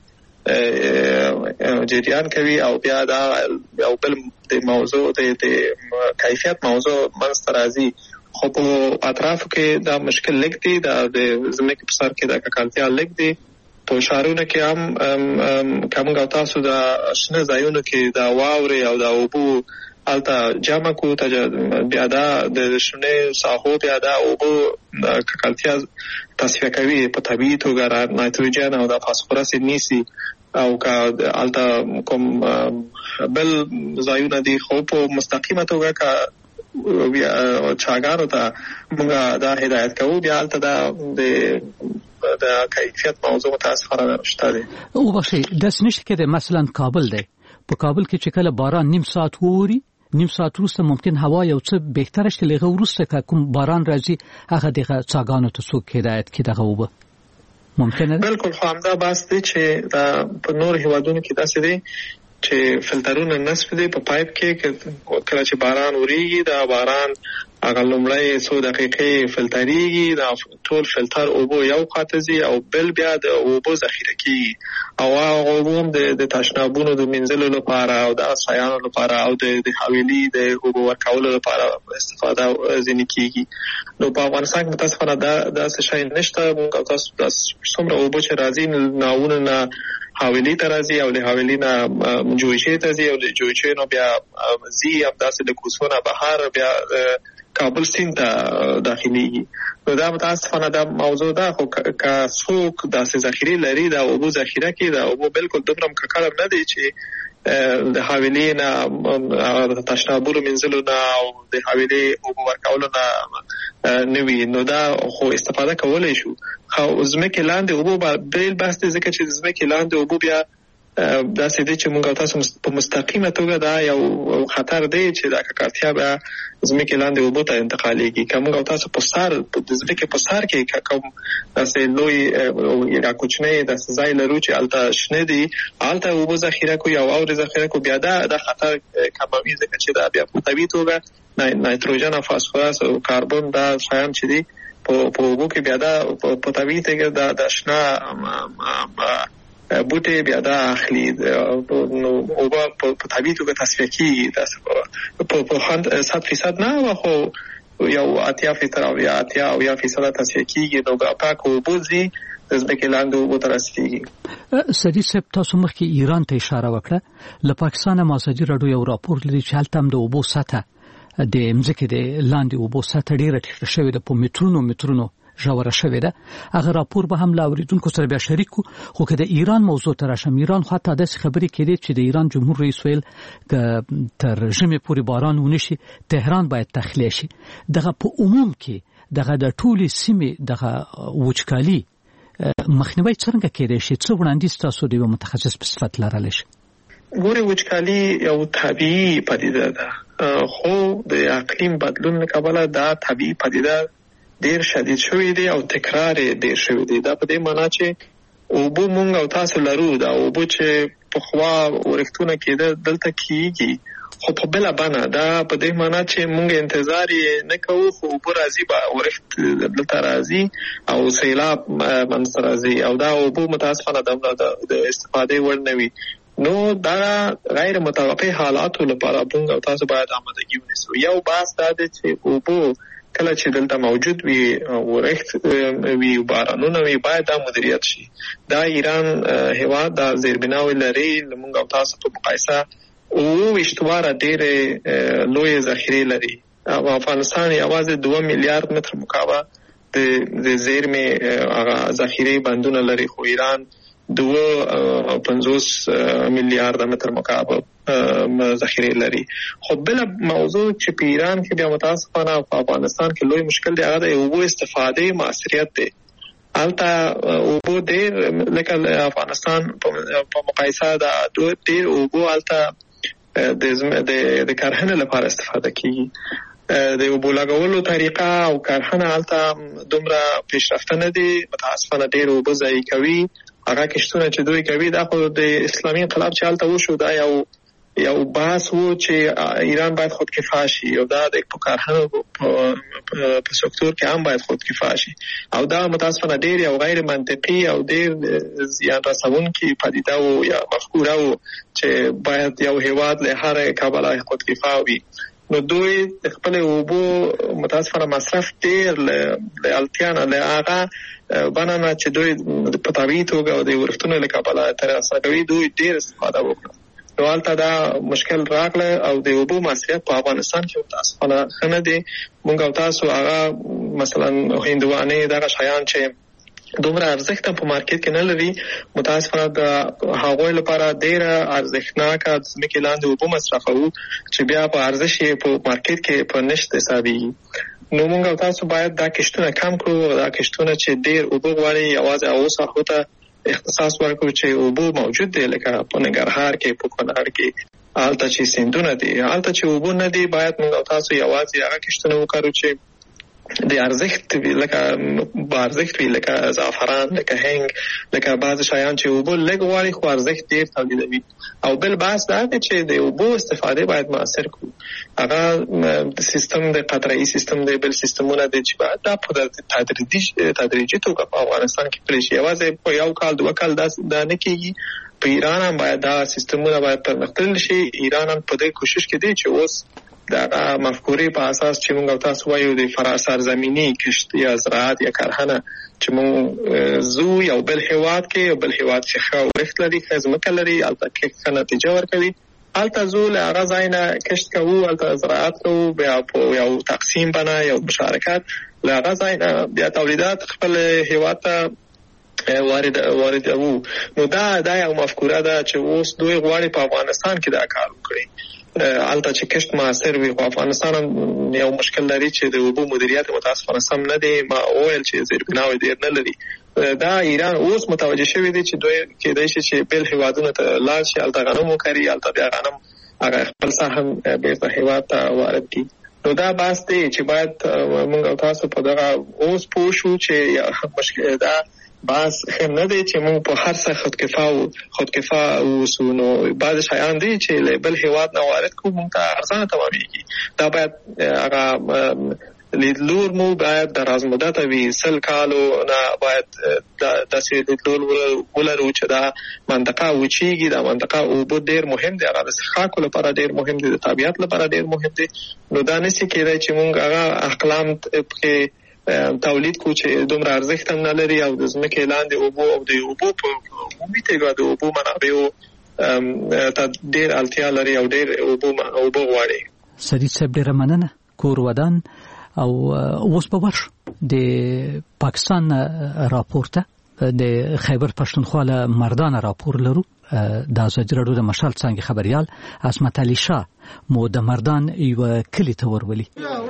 ته جریان کوي او بیا دا یو بل د موضوع د کیفیت موضوع منځته راځي. خو په اطرافو کې دا مشکل لږ دی. دا د ځمکې په سر کې دا ککړتیا لږ دی. په ښارونو کې هم که موږ او تاسو د شنه ځایونو کې دا واورې او دا اوبو هلته جمع کړو بیا دا د شنه ساحو بیا دا اوبو ککړتیا تصفیه کوي په طبیعي توګه نایتروجن او د فاسفورس نیسي. او که هلته کوم بل ځایونه دي خو په مستقیمه توګه که چاګانو ته موږ دا هدایت کوو بیا هلته دا د د کیفیت موضوع متاسفانه شته دی. او بخشي داس نشته کې مثلا کابل دی. په کابل کې چې کله باران نیم ساعت ووري نیم ساعت وروسته ممکن هوا یو څه بهتره شي. لږه وروسته کوم باران راځي هغه دغه څاګانو ته څوک هدایت کړي دغه اوبه ممکنه. بالکل خو همدا بس دی چې دا په نور هیوادونو کې داسې دی چې فلټرونه نصب دي په پایپ کې. کله چې باران وریږي دا باران هغه لومړی څو دقیقې فلټریږي. دا ټول فلټر اوبو یو خواته ځي او بل بیا د اوبو ذخیره کیږي او هغه اوبو هم د تشنابونو د مینځلو لپاره او د اسایانو لپاره او د حویلۍ د اوبو ورکولو لپاره استفاده ځینې کیږي. نو په افغانستان کې متاسفانه دا داسې شی نشته. موږ تاسو د څومره اوبو چې راځي ناونه نه حویلۍ ته راځي او له حویلۍ نه جویچې ته ځي او له جویچې نو بیا ځي همداسې د کوڅو نه بهر بیا کابل سیند ته داخليږي. نو دا متاسفانه دا موضوع ده، خو که څوک داسې ذخیرې لري د اوبو ذخیره کې د اوبو بالکل دومره ککړ نه دی چې د حویلې نه د تشنابونو مینځلو نه او د حویلې اوبو ورکولو نه نه وي، نو دا خو استفاده کولی شو. خو ځمکې لاندې اوبو بیل بحث دی، ځکه چې ځمکې لاندې اوبو بیا داسې دی چې موږ تاسو په مستقیمه توګه دا یو خطر دی چې دا ککړتیا به ځمکې لاندې اوبو ته انتقالېږي. که موږ تاسو په سر د ځمکې په سر کې کوم داسې لوی یا کوچنی داسې ځای لرو چې هلته شنه دي، هلته اوبو ذخیره کړو یا واورې ذخیره کړو، بیا دا د خطر کموي، ځکه چې دا بیا په طبیعي توګه نایتروجن او فاسفورس او کاربن دا شیان چې دي په اوبو کې بیا دا په طبیعي توګه د شنه بوټي بیا دا اخلي، نو اوبه په طبیعي توګه تصفیه کېږي په صد فیصد نه، خو یو اتیا فیصد او یا اتیا او یا فیصد تصفیه کېږي، نو بیا پاک اوبه ځي د ځمکې لاندې اوبو ته رسېږي. سدي صاحب، تاسو مخکې ایران ته اشاره وکړه. له پاکستانه ازادي راډیو یو راپور لري چې هلته هم د اوبو سطحه د ځمکې د لاندې اوبو سطحه ډېره ټیټه شوې ده، په مترونو مترونو ژوره شوې ده. هغه راپور به هم له اوریدونکو سره بیا شریک کو. خو که د ایران موضوع ته راشم، ایران خو حتی داسې خبرې کېدې چې د ایران جمهور رئیس ویل که تر ژمي پورې باران ونه شي تهران باید تخلیه شي. دغه په عموم کې دغه د ټولې سیمې دغه وچکالي مخنیوی څنګه کېدای شي؟ څه وړاندیز تاسو د یو متخصص په صفت لرلی شي؟ ګورې، وچکالي یو طبیعي پدیده ده، خو د اقلیم بدلون له کبله دا طبیعي پدیده ډیر شدید شوی دی او تکرار ډیر شوی دی. دا په دې معنی چې اوبو مونږ او تاسو لرو، دا اوبو چې په خوا ورښتونه کېده دلته کېږي، خو په بله بڼه. دا په دې معنی چې مونږ انتظار یې نه کوو، خو اوبو راځي به ورښت دلته راځي او سیلاب منځته راځي، او دا اوبو متاسفانه دومره د استفادې وړ نه وي. نو دا غیر متوقع حالاتو لپاره مونږ او تاسو باید آمادګي ونیسو. یو بحث دا دی چې اوبو کله چې دلته موجود وي، ورښت وي، بارانونه وي، باید دا مدیریت شي. دا ایران هیواد دا زیربناوې لري، موږ او تاسو په مقایسه اووه ویشت واره ډېرې لویې ذخیرې لري. افغانستان یوازې دوه میلیارد متر مکعب د زیرمې هغه ذخیرې بندونه لري، خو ایران دوه پنځوس میلیارد متر مکعب ذخیرې لري. خو بل موضوع چې په ایران کې بیا متاسفانه او په افغانستان کې لوی مشکل دی، هغه د اوبو استفادې مؤثریت دی. هلته اوبو ډېر لکه افغانستان په مقایسه د ډېر اوبو هلته د کرهنې لپاره استفاده کېږي. د اوبو لګولو طریقه او کرهنه هلته دومره پیشرفته نه دي، متاسفانه ډېر اوبه ضایع کوي. هغه کښتونه چې دوی کوي، دا خو د اسلامي انقلاب چې هلته وشو، دا یو یو بحث وو چې ایران باید خودکفا شي، او دا د کارخانو په سکتور کې هم باید خودکفا شي، او دا متاسفانه ډېر یو غیر منطقي او ډېر زیان رسونکي پدیده وو یا مفکوره وو چې باید یو هیواد له هر کبله خودکفا وي. نو دوی خپل اوبو متاسفانه مصرف ډېر له اړتیا نه له هغه بنانه چې دوی په طبیعي توګه او د ورښتونو له کبله ترسره کوي، دوی ډېر استفاده وکړه. نو هلته دا مشکل راغله او د اوبو مصرف په افغانستان کې متاسفانه ښه نه دی. موږ او تاسو هغه مثلا هندوانې دغه شیان چې دومره ارزښت په مارکیټ کې نه لري، متاسفانه د هغوی لپاره ډېره ارزښتناکه ځمکې لاندې اوبه مصرفوو چې بیا په ارزش یې په مارکیټ کې په نشت حسابېږي. نو موږ او تاسو باید دا کښتونه کم کړو، دا کښتونه چې ډېر اوبه غواړي یوازې هغو ساحو ته اختصاص ورکړو چې اوبه موجود دی، لکه په ننګرهار کې، په کونړ کې، هلته چې سیندونه دي. هلته چې اوبه نه دي، باید موږ او تاسو یوازې هغه کښتونه وکړو چې د ارزښت لکه با ارزښت وي، لکه زعفران، لکه هنګ، لکه بعض شیان چې اوبه لږ غواړي خو ارزښت ډېر تولیدوي. او بل بحث دا دی چې د اوبو استفاده باید مؤثر کړو. هغه سیستم د قطره‌ای سیستم دی، بل سیستمونه دي چې باید دا په تدریجي تدریجي توګه په افغانستان کې پلی شي. یوازې په یو کال دوه کال دا نه کېږي. په ایران هم باید دا سیستمونه باید پرمختللي شي. ایران هم په دې کوشش کې دی چې اوس دا مفکورې په اساس چې موږ او تاسو وایو د فراسرزمینی کشت یا زراعت یا کرهنه چې موږ زو یو بل هیواد کې یو بل هیواد چې ښه ورښت لري، ښه ځمکه لري، هلته کې ښه نتیجه ورکوي، الته زو له هغه ځای نه کښت کوو، الته زراعت کوو، بیا په یو تقسیم بنا یو مشارکت له هغه ځای نه بیا تولیدات خپل هیواد ته وارد وارد وو. نو دا دا یو مفکوره ده چې اوس دوی غواړي په افغانستان کې دا کار وکړي. الته چې کښت موثر وي، خو افغانستان یو مشکل لري چې د اوبو مدیریت متاسفانه سم نه دی. ما وویل چې زیربناوې ډېر نه لري. دا ایران اوس متوجه شوی دی چې دوی کېدای شي چې بل هیوادونو ته لاړ شي، الته غنم وکري، الته بیا غنم هغه خپل سهم بیرته هیواد ته وارد کړي. نو دا بحث دی چې باید موږ او تاسو په دغه اوس پوه شو چې مشکل دا بحث ښه نه دی چې موږ په هر څه خودکفا خودکفا اوسو. نو بعض شیان دي چې بل هیواد نه وارد کوو موږ ته ارزانه تمامېږي. دا باید هغه لیدلور مو باید در از مدت وی سل کالو نه باید داسې لیدلور ولرو چې دا منطقه وچیږي. دا منطقه اوبه ډېر مهم دی، هغه د څښاکو لپاره ډېر مهم دی، د طبیعت لپاره ډېر مهم دی. نو دا نشي کېدای چې موږ هغه اقلام پکې تولید کو چې دومره ارزښت هم نه لري او د ځمکې لاندې اوبو او د اوبو په عمومي توګه د اوبو منابعو ته ډېر اړتیا لري او ډېر اوبو اوبه غواړي. سدید صاحب ډېره مننه. کور ودان او اوس په ورش د پاکستان راپورته د خیبر پښتونخوا له مردان راپور لرو. د ازادي راډیو د مشال څنګه خبريال عصمت علي شاه مو د مردان یو کلی ته ورولي.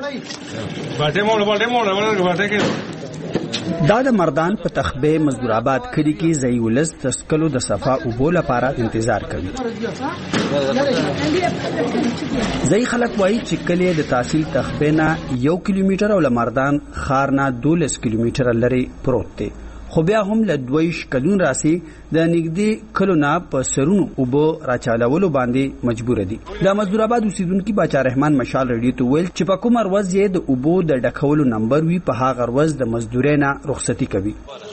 دا د مردان په تخبه مزدور آباد کلی کې ځای ولس تسکلو د صفا او بول لپاره انتظار کوي. ځای خلک وایي چې کلی د تحصیل تخبه نه یو کیلومتر او له مردان خار نه دولس کیلومتر لري پروت دی. خو بیا هم له دویش کلون راسي د نږدې کلونه په سرونو اوبو راچالولو باندې مجبور دي. د مزدور آباد اوسیدونکو باچا رحمان مشال رډیو ته ویل چې په کوم ورځ یې د اوبو د ډکولو نمبر وی په هغه ورځ د مزدورۍ نه رخصتي کوي.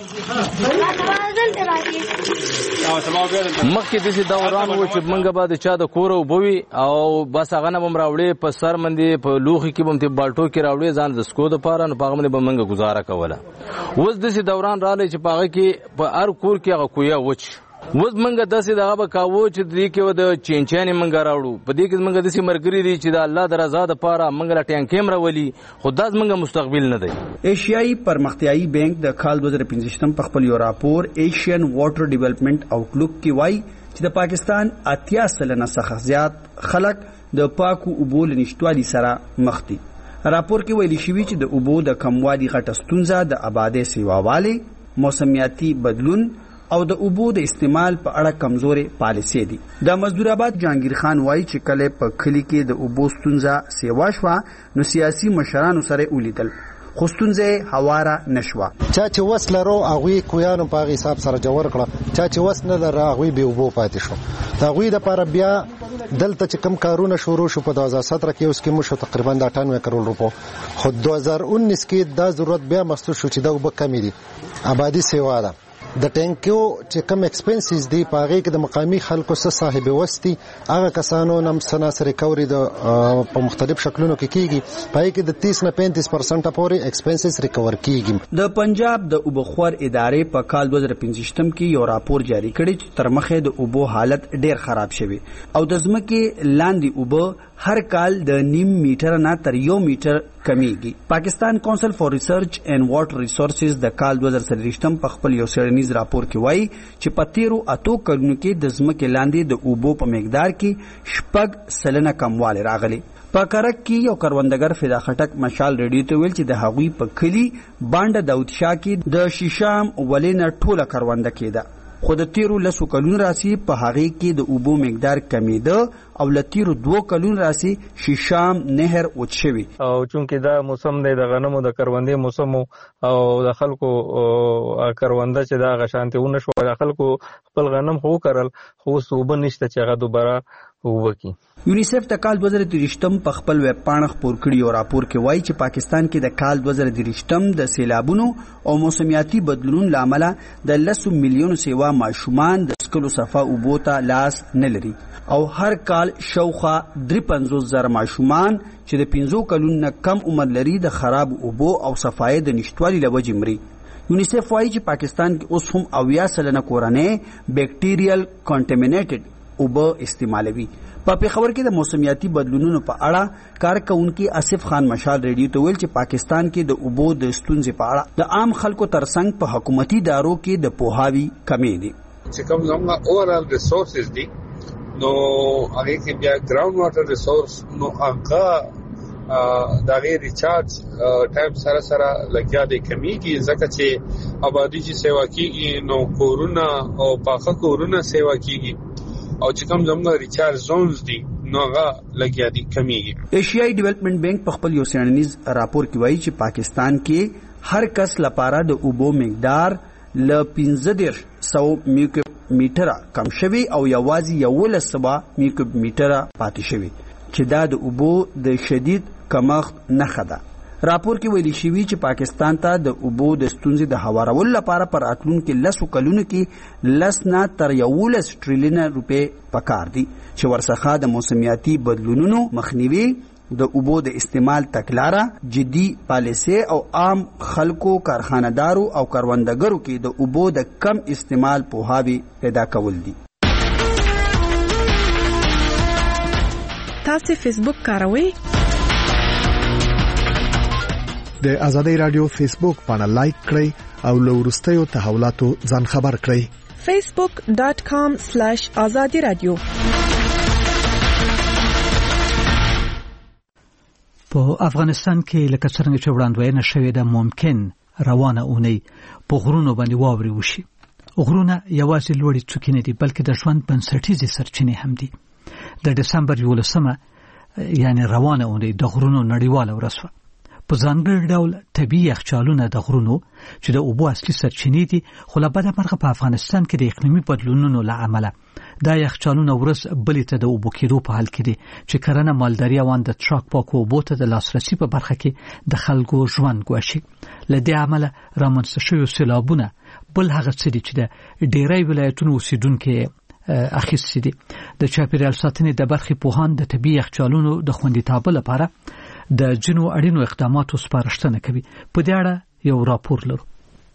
مخکې د دې دوران و چې منګه بعد چا د کور او بوي او بس هغه نه بم راوړې په سر مندي په لوخي کې بم ته بالټو کې راوړې ځان د سکو د پاره نو پاغه باندې منګه گزاره کوله. اوس د دې دوران رااله چې پاغه کې په هر کور کې هغه کویا وچ اوس منګه داسې دغه به کاوه چې دې کې و د چینچانې منګه راوړو. په دې کې منګه داسې مرګري دي چې د الله د رضا دپاره منګه له ټینکیم راولي، خو دا زمونږ مستقبل نه دی. ایشیایي پرمختیایي بینک د کال دوه زره پنځه په خپل یو راپور ایشین واټر ډیولپمنٹ آوټلوک کې وایي چې د پاکستان اتیا سلنه څخه زیات خلک د پاکو اوبو له نشتوالي سره مخ دي. راپور کې ویلي شوي چې د اوبو د کموالي غټه ستونزه د آبادۍ سیواوالي، موسمیاتي بدلون او د اوبو د استعمال په اړه کمزورې پالیسي دي. د مزدور آباد جهانگیر خان وایي چې کله په کلی کې د اوبو ستونزه سیوا شوه نو سیاسي مشرانو سره ولیدل، خو ستونزه هواره نشوه. چا چې وس لرو هغوی کویانو په هغه حساب سره جوړ کړه، چا چې وس نه لره هغوی بې اوبو پاتې شو. د هغوی دپاره بیا دلته چې کم کارونه شروع شو په دوه هزار سطر کې اوس کې موږ شو تقریبا د اټانوي کروڑ روپو، خو دوه هزار انیس کې دا ضرورت بیا محسوس شو چې دا اوبه کمې دي. آبادي سیوا ده، د ټینکیو چې کم ایکسپنسز دی په هغې کې د مقامي خلکو څه صاحب وس دي هغه کسانو نه سناسه ریکوري د په مختلف شکلونو کې کېږي، په هغې کې د تیس نه پینتیس پرسنټه پورې ایکسپنسز ریکور کېږي. د پنجاب د اوبخور ادارې په کال دوه زره پنځه کې یو راپور جاری کړی چې تر مخې د اوبو حالت ډېر خراب شوی او د ځمکې لاندې اوبه هر کال د نیم میټر نه تر یو میټر کمیږي. پاکستان کونسل فار ریسرچ اینڈ واټر ریسورسز د کال دوه زره څلوېښت په خپل یو څېړنیز راپور کې وایي چې په تیرو اتو کلونو کې د ځمکې لاندې د اوبو په مقدار کې شپږ سلنه کموالی راغلی. په کرک کې یو کروندګر فدا خټک مشال رډیو ته ویل چې د هغوی په کلي بانډه داود شاه کې د شیشام ولې نه ټوله کرونده کېده، خو د تیرو لسو کلونو راسي په هغې کې د اوبو مقدار کمیده او له تیرو دوو کلونو راسي شیشام نهر وچ شوی. او چونکې دا موسم دی د غنمو د کروندې موسم او د خلکو کرونده چې دا هغه شانتې ونه شوه، د خلکو خپل غنم خو وکرل خو اوس اوبه نشته چې هغه دوباره وکړي. یونیسف د کال دوه زره دېرشم په خپل ویب پاڼه خپور کړي یو راپور کې وایي چې پاکستان کې د کال دوه زره دېرشم د سیلابونو او موسمیاتي بدلونونو له امله د لسو میلیونو سیوا ماشومان د څښلو صفا اوبو ته لاس نه لري او هر کال شاوخوا درې پنځوس زره ماشومان چې د پنځو کلونو نه کم عمر لري د خراب اوبو او صفایي د نشتوالي له وجې مري. یونیسف وایي چې پاکستان کې اوس هم اویا سلنه کورنۍ بیکټیریل کانټامینیټډ اوبه استعمالوي. په پیښور کې د موسمیاتي بدلونونو په اړه کارکونکي آصف خان مشال ریډیو ته ویل چې پاکستان کې د اوبو د ستونزې په اړه د عام خلکو ترڅنګ په حکومتي ادارو کې د پوهاوي کمی دي. چې کوم زموږ اوورال ریسورسز دي نو هغه کې بیا ګراوند واټر ریسورس نو هغه دا غیر ریچارج ټایم سره سره لګیا دی کمیږي ځکه چې آبادی چې سیوا کیږي نو کورونه او پاخه کورونه سیوا کیږي او چې کوم زموږ ریچارج زونز دي نو هغه لګیا دي کمیږي. ایشیائی ډیولپمنٹ بینک په خپل یو سیړنیز راپور کې وایي چې پاکستان کې هر کس لپاره د اوبو مقدار ل پنځه دېرش سوه میکوب میټره کم شوی او یوازې یولس سوه میکوب میټره پاتې شوی چې دا د اوبو د شدید کمښت نښه ده. راپور کې ویلي شوي چې پاکستان ته د اوبو د ستونزې د هوارولو لپاره پر راتلونکو لسو کلونو کې لس نه تر یولس ټریلیونه روپۍ پکار دي چې ورڅخه د موسمیاتي بدلونونو مخنیوي، د اوبو د استعمال تګلاره، جدي پالیسي او عام خلکو، کارخانه‌دارو او کروندګرو کې د اوبو د کم استعمال پوهاوی پیدا کول دي. تاسو فیسبوک کاروئ؟ د آزادۍ رادیو فیسبوک باندې لایک کړئ او له وروستیو تحولاتو ځان خبر کړئ. فیسبوک ډاٹ کام سلیش آزادی رادیو. په افغانستان کې لکه څنګه چې وړاندوینه شوې ده ممکن روانه اونۍ په غرونو باندې واوري وشي. غرونه یوازې لوړې څوکې نه دي بلکې د ژوند بنسټیزې سرچینې هم دي. د دسمبر یولسمه یعنی روانه اونۍ د غرونو نړیواله ورځ وه. په ځانګړي ډول طبیعي یخچالونه د غرونو چې د اوبو اصلي سرچینې دي خو له بده مرغه په افغانستان کې د اقلیمي بدلونونو له امله دا یخچالونه ورځ بلې ته د اوبو کېدو په حال کې دي چې کرنه، مالداري او د ټراک پاکو اوبو ته د لاسرسي په برخه کې د خلکو ژوند ګواښي. له دې امله رامنځته شوي سیلابونه بل هغه څه دي چې د ډېری ولایتونو اوسیدونکي اخیستي دي. د چاپیریال ساتنې د برخې پوهان د طبیعي یخچالونو د خوندیتابه لپاره د جنو اړینو اقداماتو سپارښتنه کوي. په دې اړه یو راپور لرو.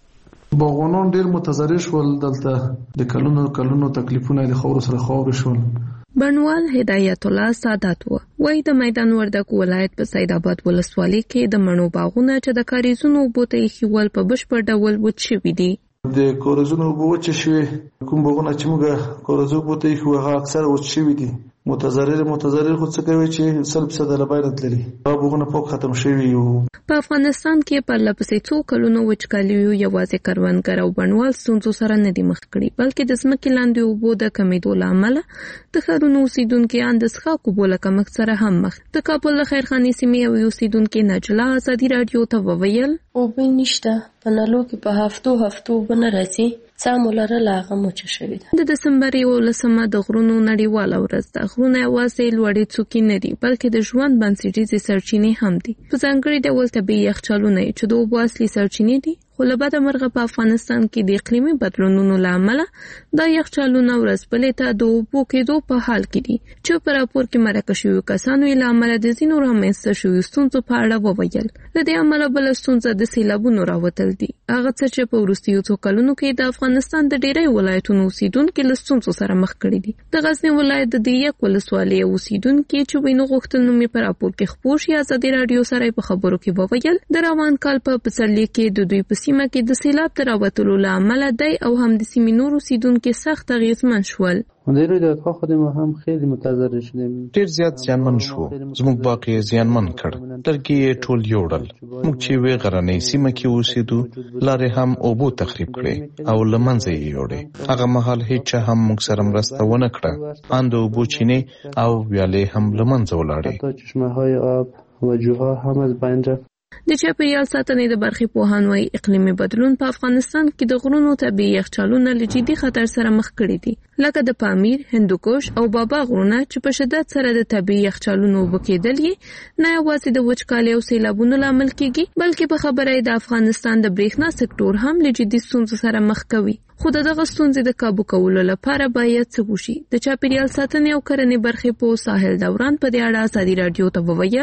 باغوانان ډېر متضرر شول. دلته د کلونو کلونو تکلیفونه د خاورو سره خاورې شول. بڼوال هدایت الله سادات و وایي د میدان وردګ ولایت په سید آباد ولسوالۍ کې د مڼو باغونه چې د کاریزونو اوبو ته ایښول په بشپړ ډول وچ شوي دي. د کاریزونو اوبه وچ شوي. کوم باغونه چې موږ کاریزو اوبو ته ایښو هغه اکثر وچ شوي دي. متضرر متضرر خو څه کوي چې سل فیصد له باید تللی باغونه پاک ختم شوي یو. په افغانستان کې په لپسې څو کلونو وچکالي یوازې کروندګر او بڼوال ستونزو سره نه دي مخ کړي بلکې د ځمکې لاندې اوبو د کمیدو له امله د ښارونو اوسیدونکي ان د څښاک اوبو له کمښت سره هم مخ. د کابل له خیرخانې سیمې یوې اوسیدونکي نجله ازادي راډیو ته وویل اوبه نشته، په نلو کې په هفتو هفتو اوبه نه راځي. څامو لرله هغه مچ شوې ده. د دسمبر یولسمه د غرونو نړیواله ورځ ده. غرونه یوازې لوړې څوکې نه دي بلکې د ژوند بنسټیزې سرچینې هم دي. په ځانګړي ډول طبیعي یخچالونه چې د اوبو اصلي سرچینې دي خو له بده مرغه په افغانستان کې د اقلیمي بدلونونو له امله دا یخچالونه ورځ بلې ته د اوبو کېدو په حال کې دي چې په راپور کې مرکه شویو کسانو یې له امله د ځینو رامنځته شویو ستونزو په اړه وویل. له دې امله بله ستونزه د سیلابونو راوتل دي. هغه څه چې په وروستیو څو کلونو کې د افغانستان د ډېری ولایتونو اوسیدونکي له ستونزو سره مخ کړي دي. د غزني ولایت د دیک ولسوالۍ اوسیدونکي چې وینو غوښتل نوم یې په راپور کې خپور شي ازادي راډیو سره په خبرو کې وویل د روان کال په پسرلي کې د دوی په سیمه کې د سیلاب د راوتلو له امله دی او هم د سیمې نور اوسیدونکي سخت اغېزمن شول. در رویدادها خود ما هم خیلی متضرر شدیم. ډیر زیات زیانمن شو. زموږ باغ یې زیانمن کړ. لرګي یې ټول یوړل. موږ چې وې غرنۍ سیمه کې اوسېدو لارې هم اوبو تخریب کړې او له منځه یې یوړې. هغه مهال هیڅ هم موږ سره مرسته ونه کړه. ان د اوبو چینې او ویالې هم له منځه ولاړې. حتی چشمه‌های آب و جوها هم از بین رفت. د چاپیریال ساتنې د برخې پوهان وايي اقلیمي بدلون په افغانستان کې د غرونو طبیعي یخچالونه له جدي خطر سره مخ کړي دي لکه د پامیر، هندوکش او بابا غرونه چې په شدت سره د طبیعي یخچالونو اوبه کېدل یې نه یوازې د وچکالۍ او سیلابونو لامل کېږي بلکې په خبره د افغانستان د برېښنا سکتور هم له جدي ستونزو سره مخ کوي. خو دغه ستونزې د کابو کولو لپاره باید څه وشي. د چاپیریال ساتنې او کرنې برخې په ساحل دوران په دې اړه ازادي راډیو ته وویل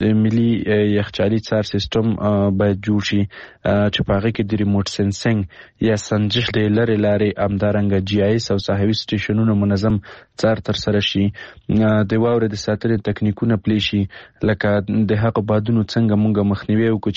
د ملي یخچالي څار سیستم باید جوړ شي چې په هغه کې د ریموټ سنسینګ یا سنجش له لارې لارې همدارنګه جی آی ایس او ساحوي سټیشنونو منظم څار تر سره شي. د واورې د ساتنې تکنیکونه پلی شي لکه د هغه بادونو څنګه مونږ مخنیوي وکړو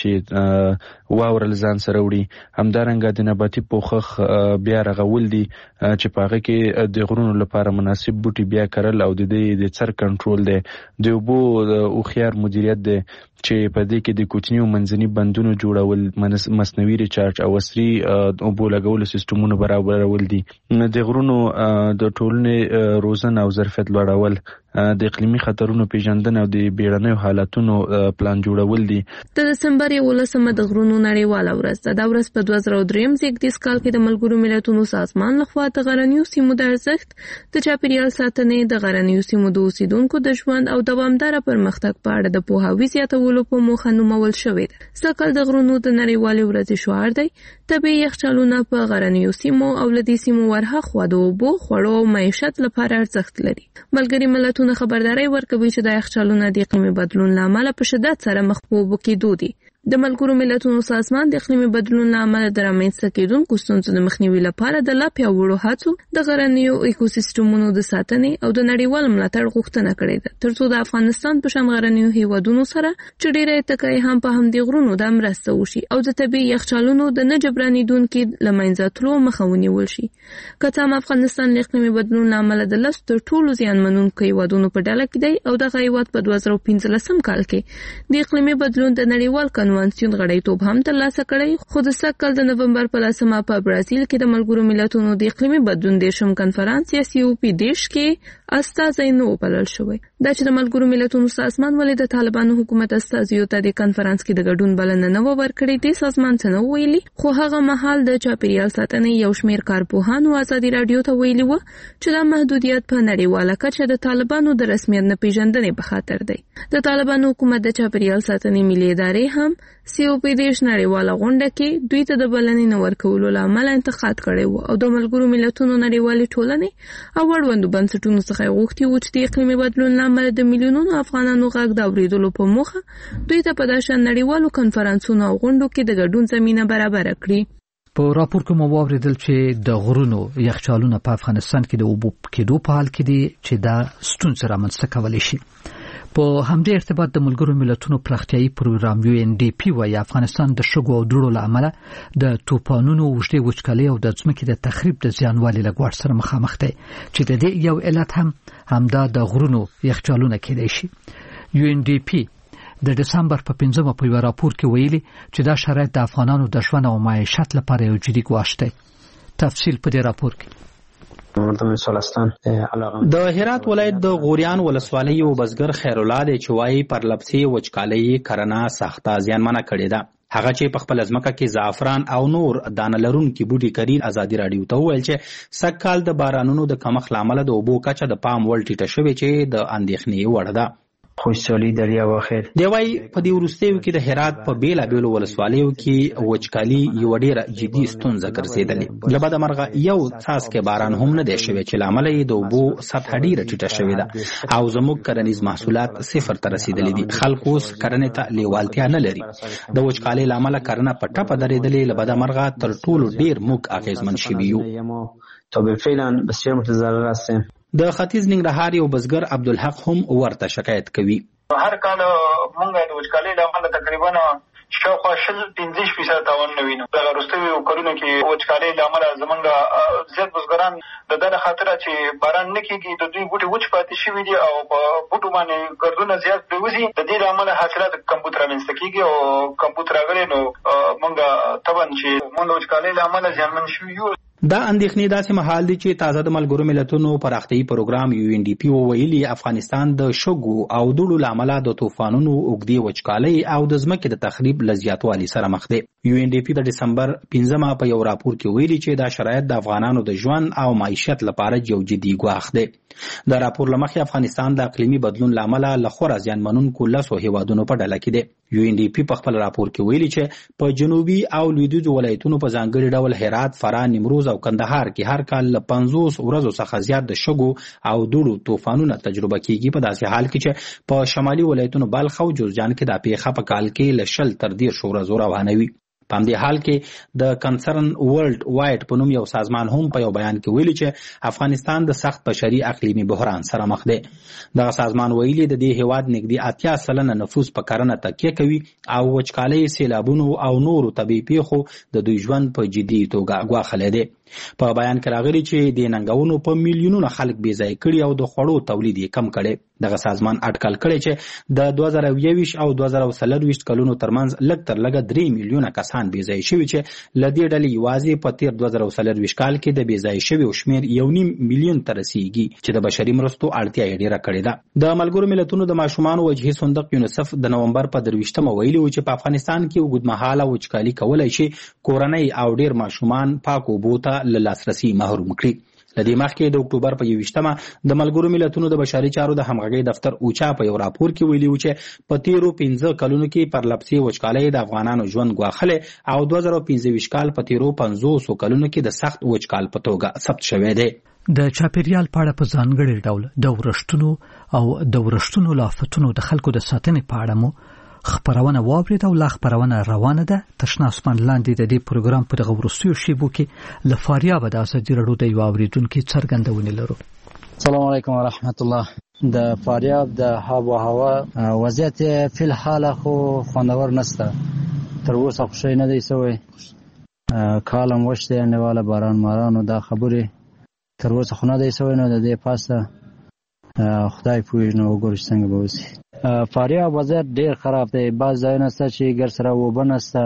چې واوره ځان سره وړي. همدارنګه د نباتي پوښښ بیا رغول دي چې په هغه کې د غرونو لپاره مناسب بوټي بیا کرل او د دې د څر کنټرول دی. د اوبو او خيار مدیریت دی چې په دې کې د کوچنیو منځني بندونو جوړول، مصنوعي ریچارج او عصري اوبو لګولو سیستمونه برابرول دي. د غرونو د ټولنې روزنه او ظرفیت لوړول، د اقلیمي خطرونو پیژندنه او د بیړنیو حالاتونو پلان جوړول دي. د دسمبر یولسمه د غرونو نړیواله ورځ ده. دا ورځ په دوه زره درې زیږدیز کال کې د ملګرو ملتونو سازمان لخوا د غرنیو سیمو د ارزښت، د چاپیریال ساتنې، د غرنیو سیمو د اوسیدونکو د ژوند او دوامداره پرمختګ په اړه د پوهاوي زیاتولو په موخه نومول شوې ده. سږ کال د غرونو د نړیوالې ورځې شعار دی طبیعي یخچالونه په غرنیو سیمو او له دې سیمو ورهاخوا د اوبو، خوړو او معیشت لپاره ارزښت لري. ملګري ملتونه خبرداري ورکوي چې د یخچالونو د اقلیمي بدلون له امله په شدت سره مخ په اوبو کېدو دي. د ملګرو ملتونو سازمان د اقلیمي بدلون له امله د رامنځته کېدونکو ستونزو د مخنیوي لپاره د لا پیاوړو هڅو، د غرنیو ایکوسیستمونو د ساتنې او د نړیوال ملاتړ غوښتنه کړې ده، ترڅو د افغانستان په شان غرنیو هیوادونو سره چې ډېری ټکي هم په همدې غرونو د مرسته وشي او د طبیعي یخچالونو د نه جبرانېدونکي له منځه تلو مخه ونیول شي. که څه هم افغانستان د اقلیمي بدلون له امله د لسو تر ټولو زیانمنونکو هیوادونو په ډله کې دی او دغه هیواد په دوه زره پنځلسم کال کې د اقلیمي بدلون د نړیوال کنوانسیون غړیتوب هم ترلاسه کړی. خو د سږ کال د نومبر په لسمه په برازیل کې د ملګرو ملتونو د اقلیمي بدلون دیرشم کنفرانس یا سی او پی دیش کې استازی نه وبلل شوی. دا چې د ملګرو ملتونو سازمان ولې د طالبانو حکومت استازیو ته د کنفرانس کې د ګډون بلنه نه ورکړې دي سازمان څه نه ویلي. خو هغه مهال د چاپیریال ساتنې یو شمېر کارپوهانو ازادي رادیو ته ویلي و چې دا محدودیت په نړیواله کچه د طالبانو د رسمیت نه پیژندنې په خاطر دی. د طالبانو حکومت د چاپیریال ساتنې ملي ادارې هم سی او پی دیش نړیواله غونډه کې دوی ته د بلنې نه ورکولو له امله انتقاد کړی و او د ملګرو ملتونو نړیوالې ټولنې او اړوندو بنسټونو څخه یې غوښتي و چې د اقلیمي بدلون له امله د میلیونونو افغانانو غږ د اورېدلو په موخه دوی ته په داسې نړیوالو کنفرانسونو او غونډو کې د ګډون زمینه برابره کړي. په راپور کې مو واوریدل چې د غرونو یخچالونه په افغانستان کې د اوبو کېدو په حال کې دي چې دا ستونزې رامنځته کولی شي. په همدې ارتباط د ملګرو ملتونو پراختیایي پروګرام یو ان ډي پی وايي افغانستان د شګو او دوړو له امله د طوفانونو، اوږدې وچکالۍ او د ځمکې د تخریب د زیانوالي له ګواښ سره مخامخ دی چې د دې یو علت هم همدا د غرونو یخچالونه کېدای شي. یو ان ډي پی د دسمبر په پنځمه په یو راپور کې ویلي چې دا شرایط د افغانانو د ژوند او معیشت لپاره یو جدي ګواښ دی. تفصیل په دې راپور کې. د هرات ولایت د غوریان ولسوالۍ یو بزګر خیر الله دی چې وايي پرلپسې وچکالۍ کرنه سخته زیانمنه کړې ده. هغه چې په خپل ځمکه کې زعفران او نور دانه لرونکي بوټي کري ازادي رادیو ته وویل چې سږ کال د بارانونو د کمښت له امله د اوبو کچه د پام وړ ټیټه شوې چې د اندېښنې وړ ده. خوشحالي دریا واخیر دی وايي په دې وروستیو کې د هرات په بیلابیلو ولسوالیو کې وچکالي یو ډېره جدي ستونزه ګرځېدلې. له بده مرغه یو څاڅکی باران هم نه دی شوی چې له امله یې د اوبو سطحه ډېره ټیټه شوې ده او زموږ کرنیز محصولات صفر ته رسېدلي دي. خلک اوس کرنې ته لیوالتیا نه لري. د وچکالۍ له امله کرنه په ټپه درېدلې. له بده مرغه تر ټولو ډېر موږ اغېزمن شوي یو. تا بالفعلا بسیار متضرر هستیم. د ختیځ ننګرهار یو بزګر عبدالحق هم ورته شکایت کوي. هر کال مونږ د وچکالۍ له امله تقریبا شاوخوا شل پنځه فیصد تاوان نه وینو. دغه وروستیو کلونو کې وچکالۍ له امله زمونږ زیات بزګران د دې خاطر چې باران نه کېږي د دوی بوټي وچ پاتې شوي دي او په بوټو باندې ګردونه زیات پرېوځي. د دې له امله حاصلات کمبود رامنځته کېږي او کمبود راغلی نو مونږ طبعا چې مونږ د وچکالۍ له امله زیانمن شوي یو. دا اندېښنې داسې مهال دي چې تازه د ملګرو ملتونو پراختیایي پروګرام یو ان ډي پی وویلي افغانستان د شګو او دوړو له امله د طوفانونو، اوږدې وچکالۍ او د ځمکې د تخریب له زیاتوالي سره مخ دی. یو ان ډي پی د دسمبر پنځمه په یو راپور کې ویلي چې دا شرایط د افغانانو د ژوند او معیشت لپاره یو جدي ګواښ دی. د راپور له مخې افغانستان د اقلیمي بدلون له امله له خورا زیانمنونکو لسو هیوادونو په ډله کې دی. یو ان ډي پی په خپل راپور کې ویلي چې په جنوبي او لویدیځ ولایتونو په ځانګړي ډول هرات، فراه، نیمروز او کندهار کې هر کال له پنځوس ورځو څخه زیات د شګو او دوړو طوفانونه تجربه کیږي. په داسې حال کې چې په شمالي ولایتونو بلخ او جوزجان کې د پیښه په کال کې له شل تر دېرش ورځو روانوي. په همدې حال کې د کنسرن ورلد وایډ په نوم یو سازمان هم په یو بیان کې ویلي چې افغانستان د سخت بشري اقلیمي بحران سره مخ دی. دغه سازمان ویلي د دې هیواد نږدې اتیا سلنه نفوس په کرنه تکیه کوي او وچکالۍ، سیلابونو او نورو طبیعي پیښو د دوی ژوند په جدي توګه ګواښلی دی. په بیان کې راغلي چې د ننګونو په میلیونونو خلک بې ځای کړي او د خوړو تولید یې کم کړي. دغه سازمان اټکل کړی چې د دوه زره یوویشت او دوه زره څلرویشت کلونو ترمنځ لږ تر لږه درې میلیونه کسان بې ځای شوي چې له دې ډلې یوازې په تیر دوه زره څلرویشت کال کې د بې ځای شویو شمېر یو نیم میلیون ته رسیږي چې د بشري مرستو اړتیا یې ډېره کړې ده. د ملګرو ملتونو د ماشومانو وجهي صندوق یونیسف د نومبر په درویشتمه ویلي و چې په افغانستان کې اوږدمهاله وچکالي کولی شي کورنۍ او ډېر ماشومان پاکو اوبو ته له لاسرسي محروم کړي. لدې مخکې د اکتوبر په یوویشتمه د ملګرو ملتونو د بشري چارو د همغږۍ دفتر اوچا په یو راپور کې ویلي و چې په تیرو پنځه کلونو کې پرلپسې وچکالۍ د افغانانو ژوند ګواښلی او دوه زره پنځه ویشت کال په تیرو پنځوسو کلونو کې د سخت وچکال په توګه ثبت شوی دی. د چاپیریال په اړه په ځانګړي ډول د ورښتونو او د ورښتونو له آفتونو د خلکو د ساتنې په اړه مو خبرونه واورید او لا خبرونه روانه ده. تشنا اسمان لاندې د دې پروګرام په دغه وروستیو شیبو کې له فاریاب د ازادي راډیو د یو اوریدونکو څرګندونه لرو. السلام علیکم ورحمت الله. د فاریاب د آب و هوا وضعیت فی الحال خو خوندور نسته، تر اوسه خو شی نه دی سوی. کالم وشته انډیواله باران مارانو دا خبرې تر اوسه خو نه دی سوی، نو د دې پاسه خدای پوهیږي نو وګورئ څنګه به وشي. فاریاب وضعیت ډېر خراب دی. بعض ځایونه شته چې ګر سره اوبه نشته،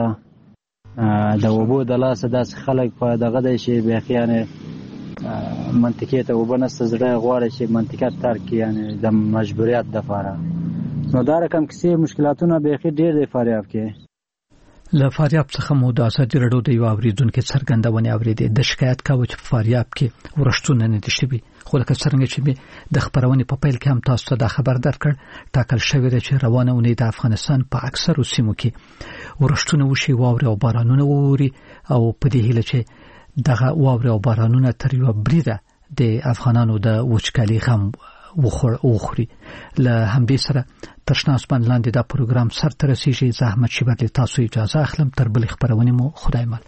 د اوبو د لاسه داسې خلک په دغه دی چې بیخي یعنې منطقې ته اوبه نشته، زړه یې غواړي چې منطقه ترک کړي، یعنې د مجبوریت دپاره. نو دا رقم کیسې مشکلاتونه بیخي ډېر دی فاریاب کې. له فاریاب څخه مو د ازادي راډیو د یو اوریدونکو څرګندونه اورېدې. د شکایت کاوه چې په فاریاب کې ورښتونه نه دي شوي، خو لکه څرنګه چې د خبرونې په پیل کې هم تاسو ته دا خبر درکړ، ټاکل شوې ده چې روانه اونۍ د افغانستان په اکثرو سیمو کې ورښتونه وشي، واورې او بارانونه ووري، او په دې هیله چې دغه واورې او بارانونه تر یوه بریده د افغانانو د وچکالۍ غم وخوري. له همدې سره تشنا اسمان لاندې دا پروګرام سر ته رسیږي. زه احمد شیبر له تاسو اجازه اخلم. تر بلې خبرونې مو خدای مل.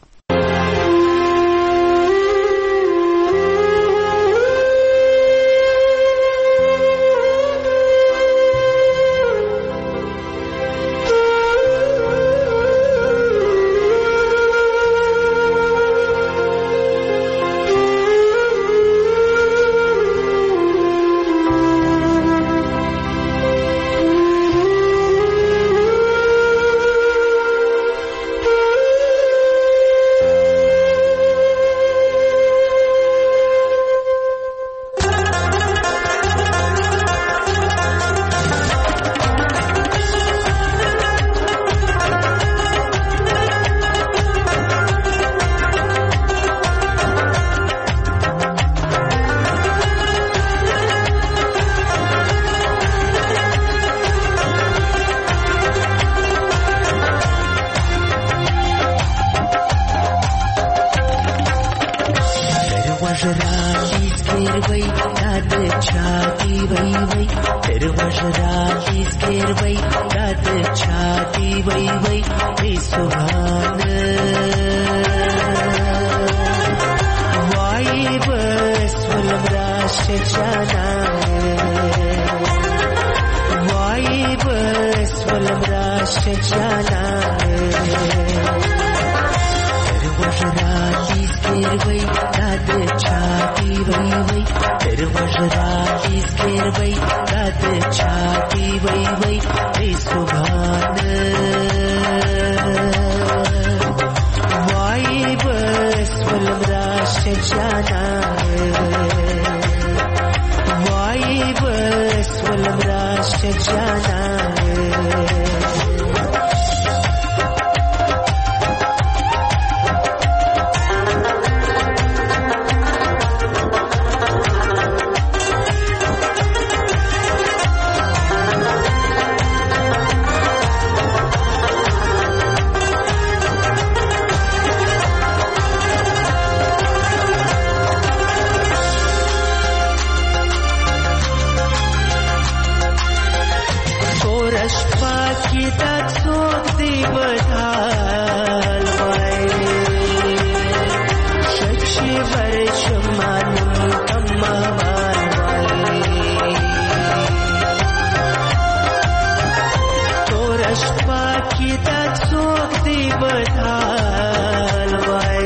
بدحال وای شکشي ورشمانم کما وای تورش پاکی دا څوک دی بدحال وای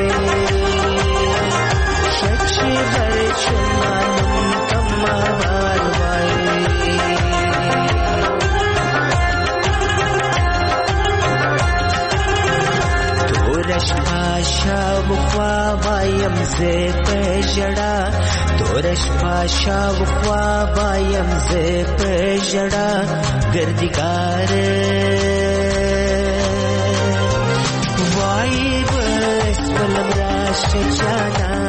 شکشي ورشمانم کما وای تورش پاشا وخوا وایم زه په ژړا تورش پاشا وخوا وایم زه په ژړا ګردګار وای بس بلم راشه جانا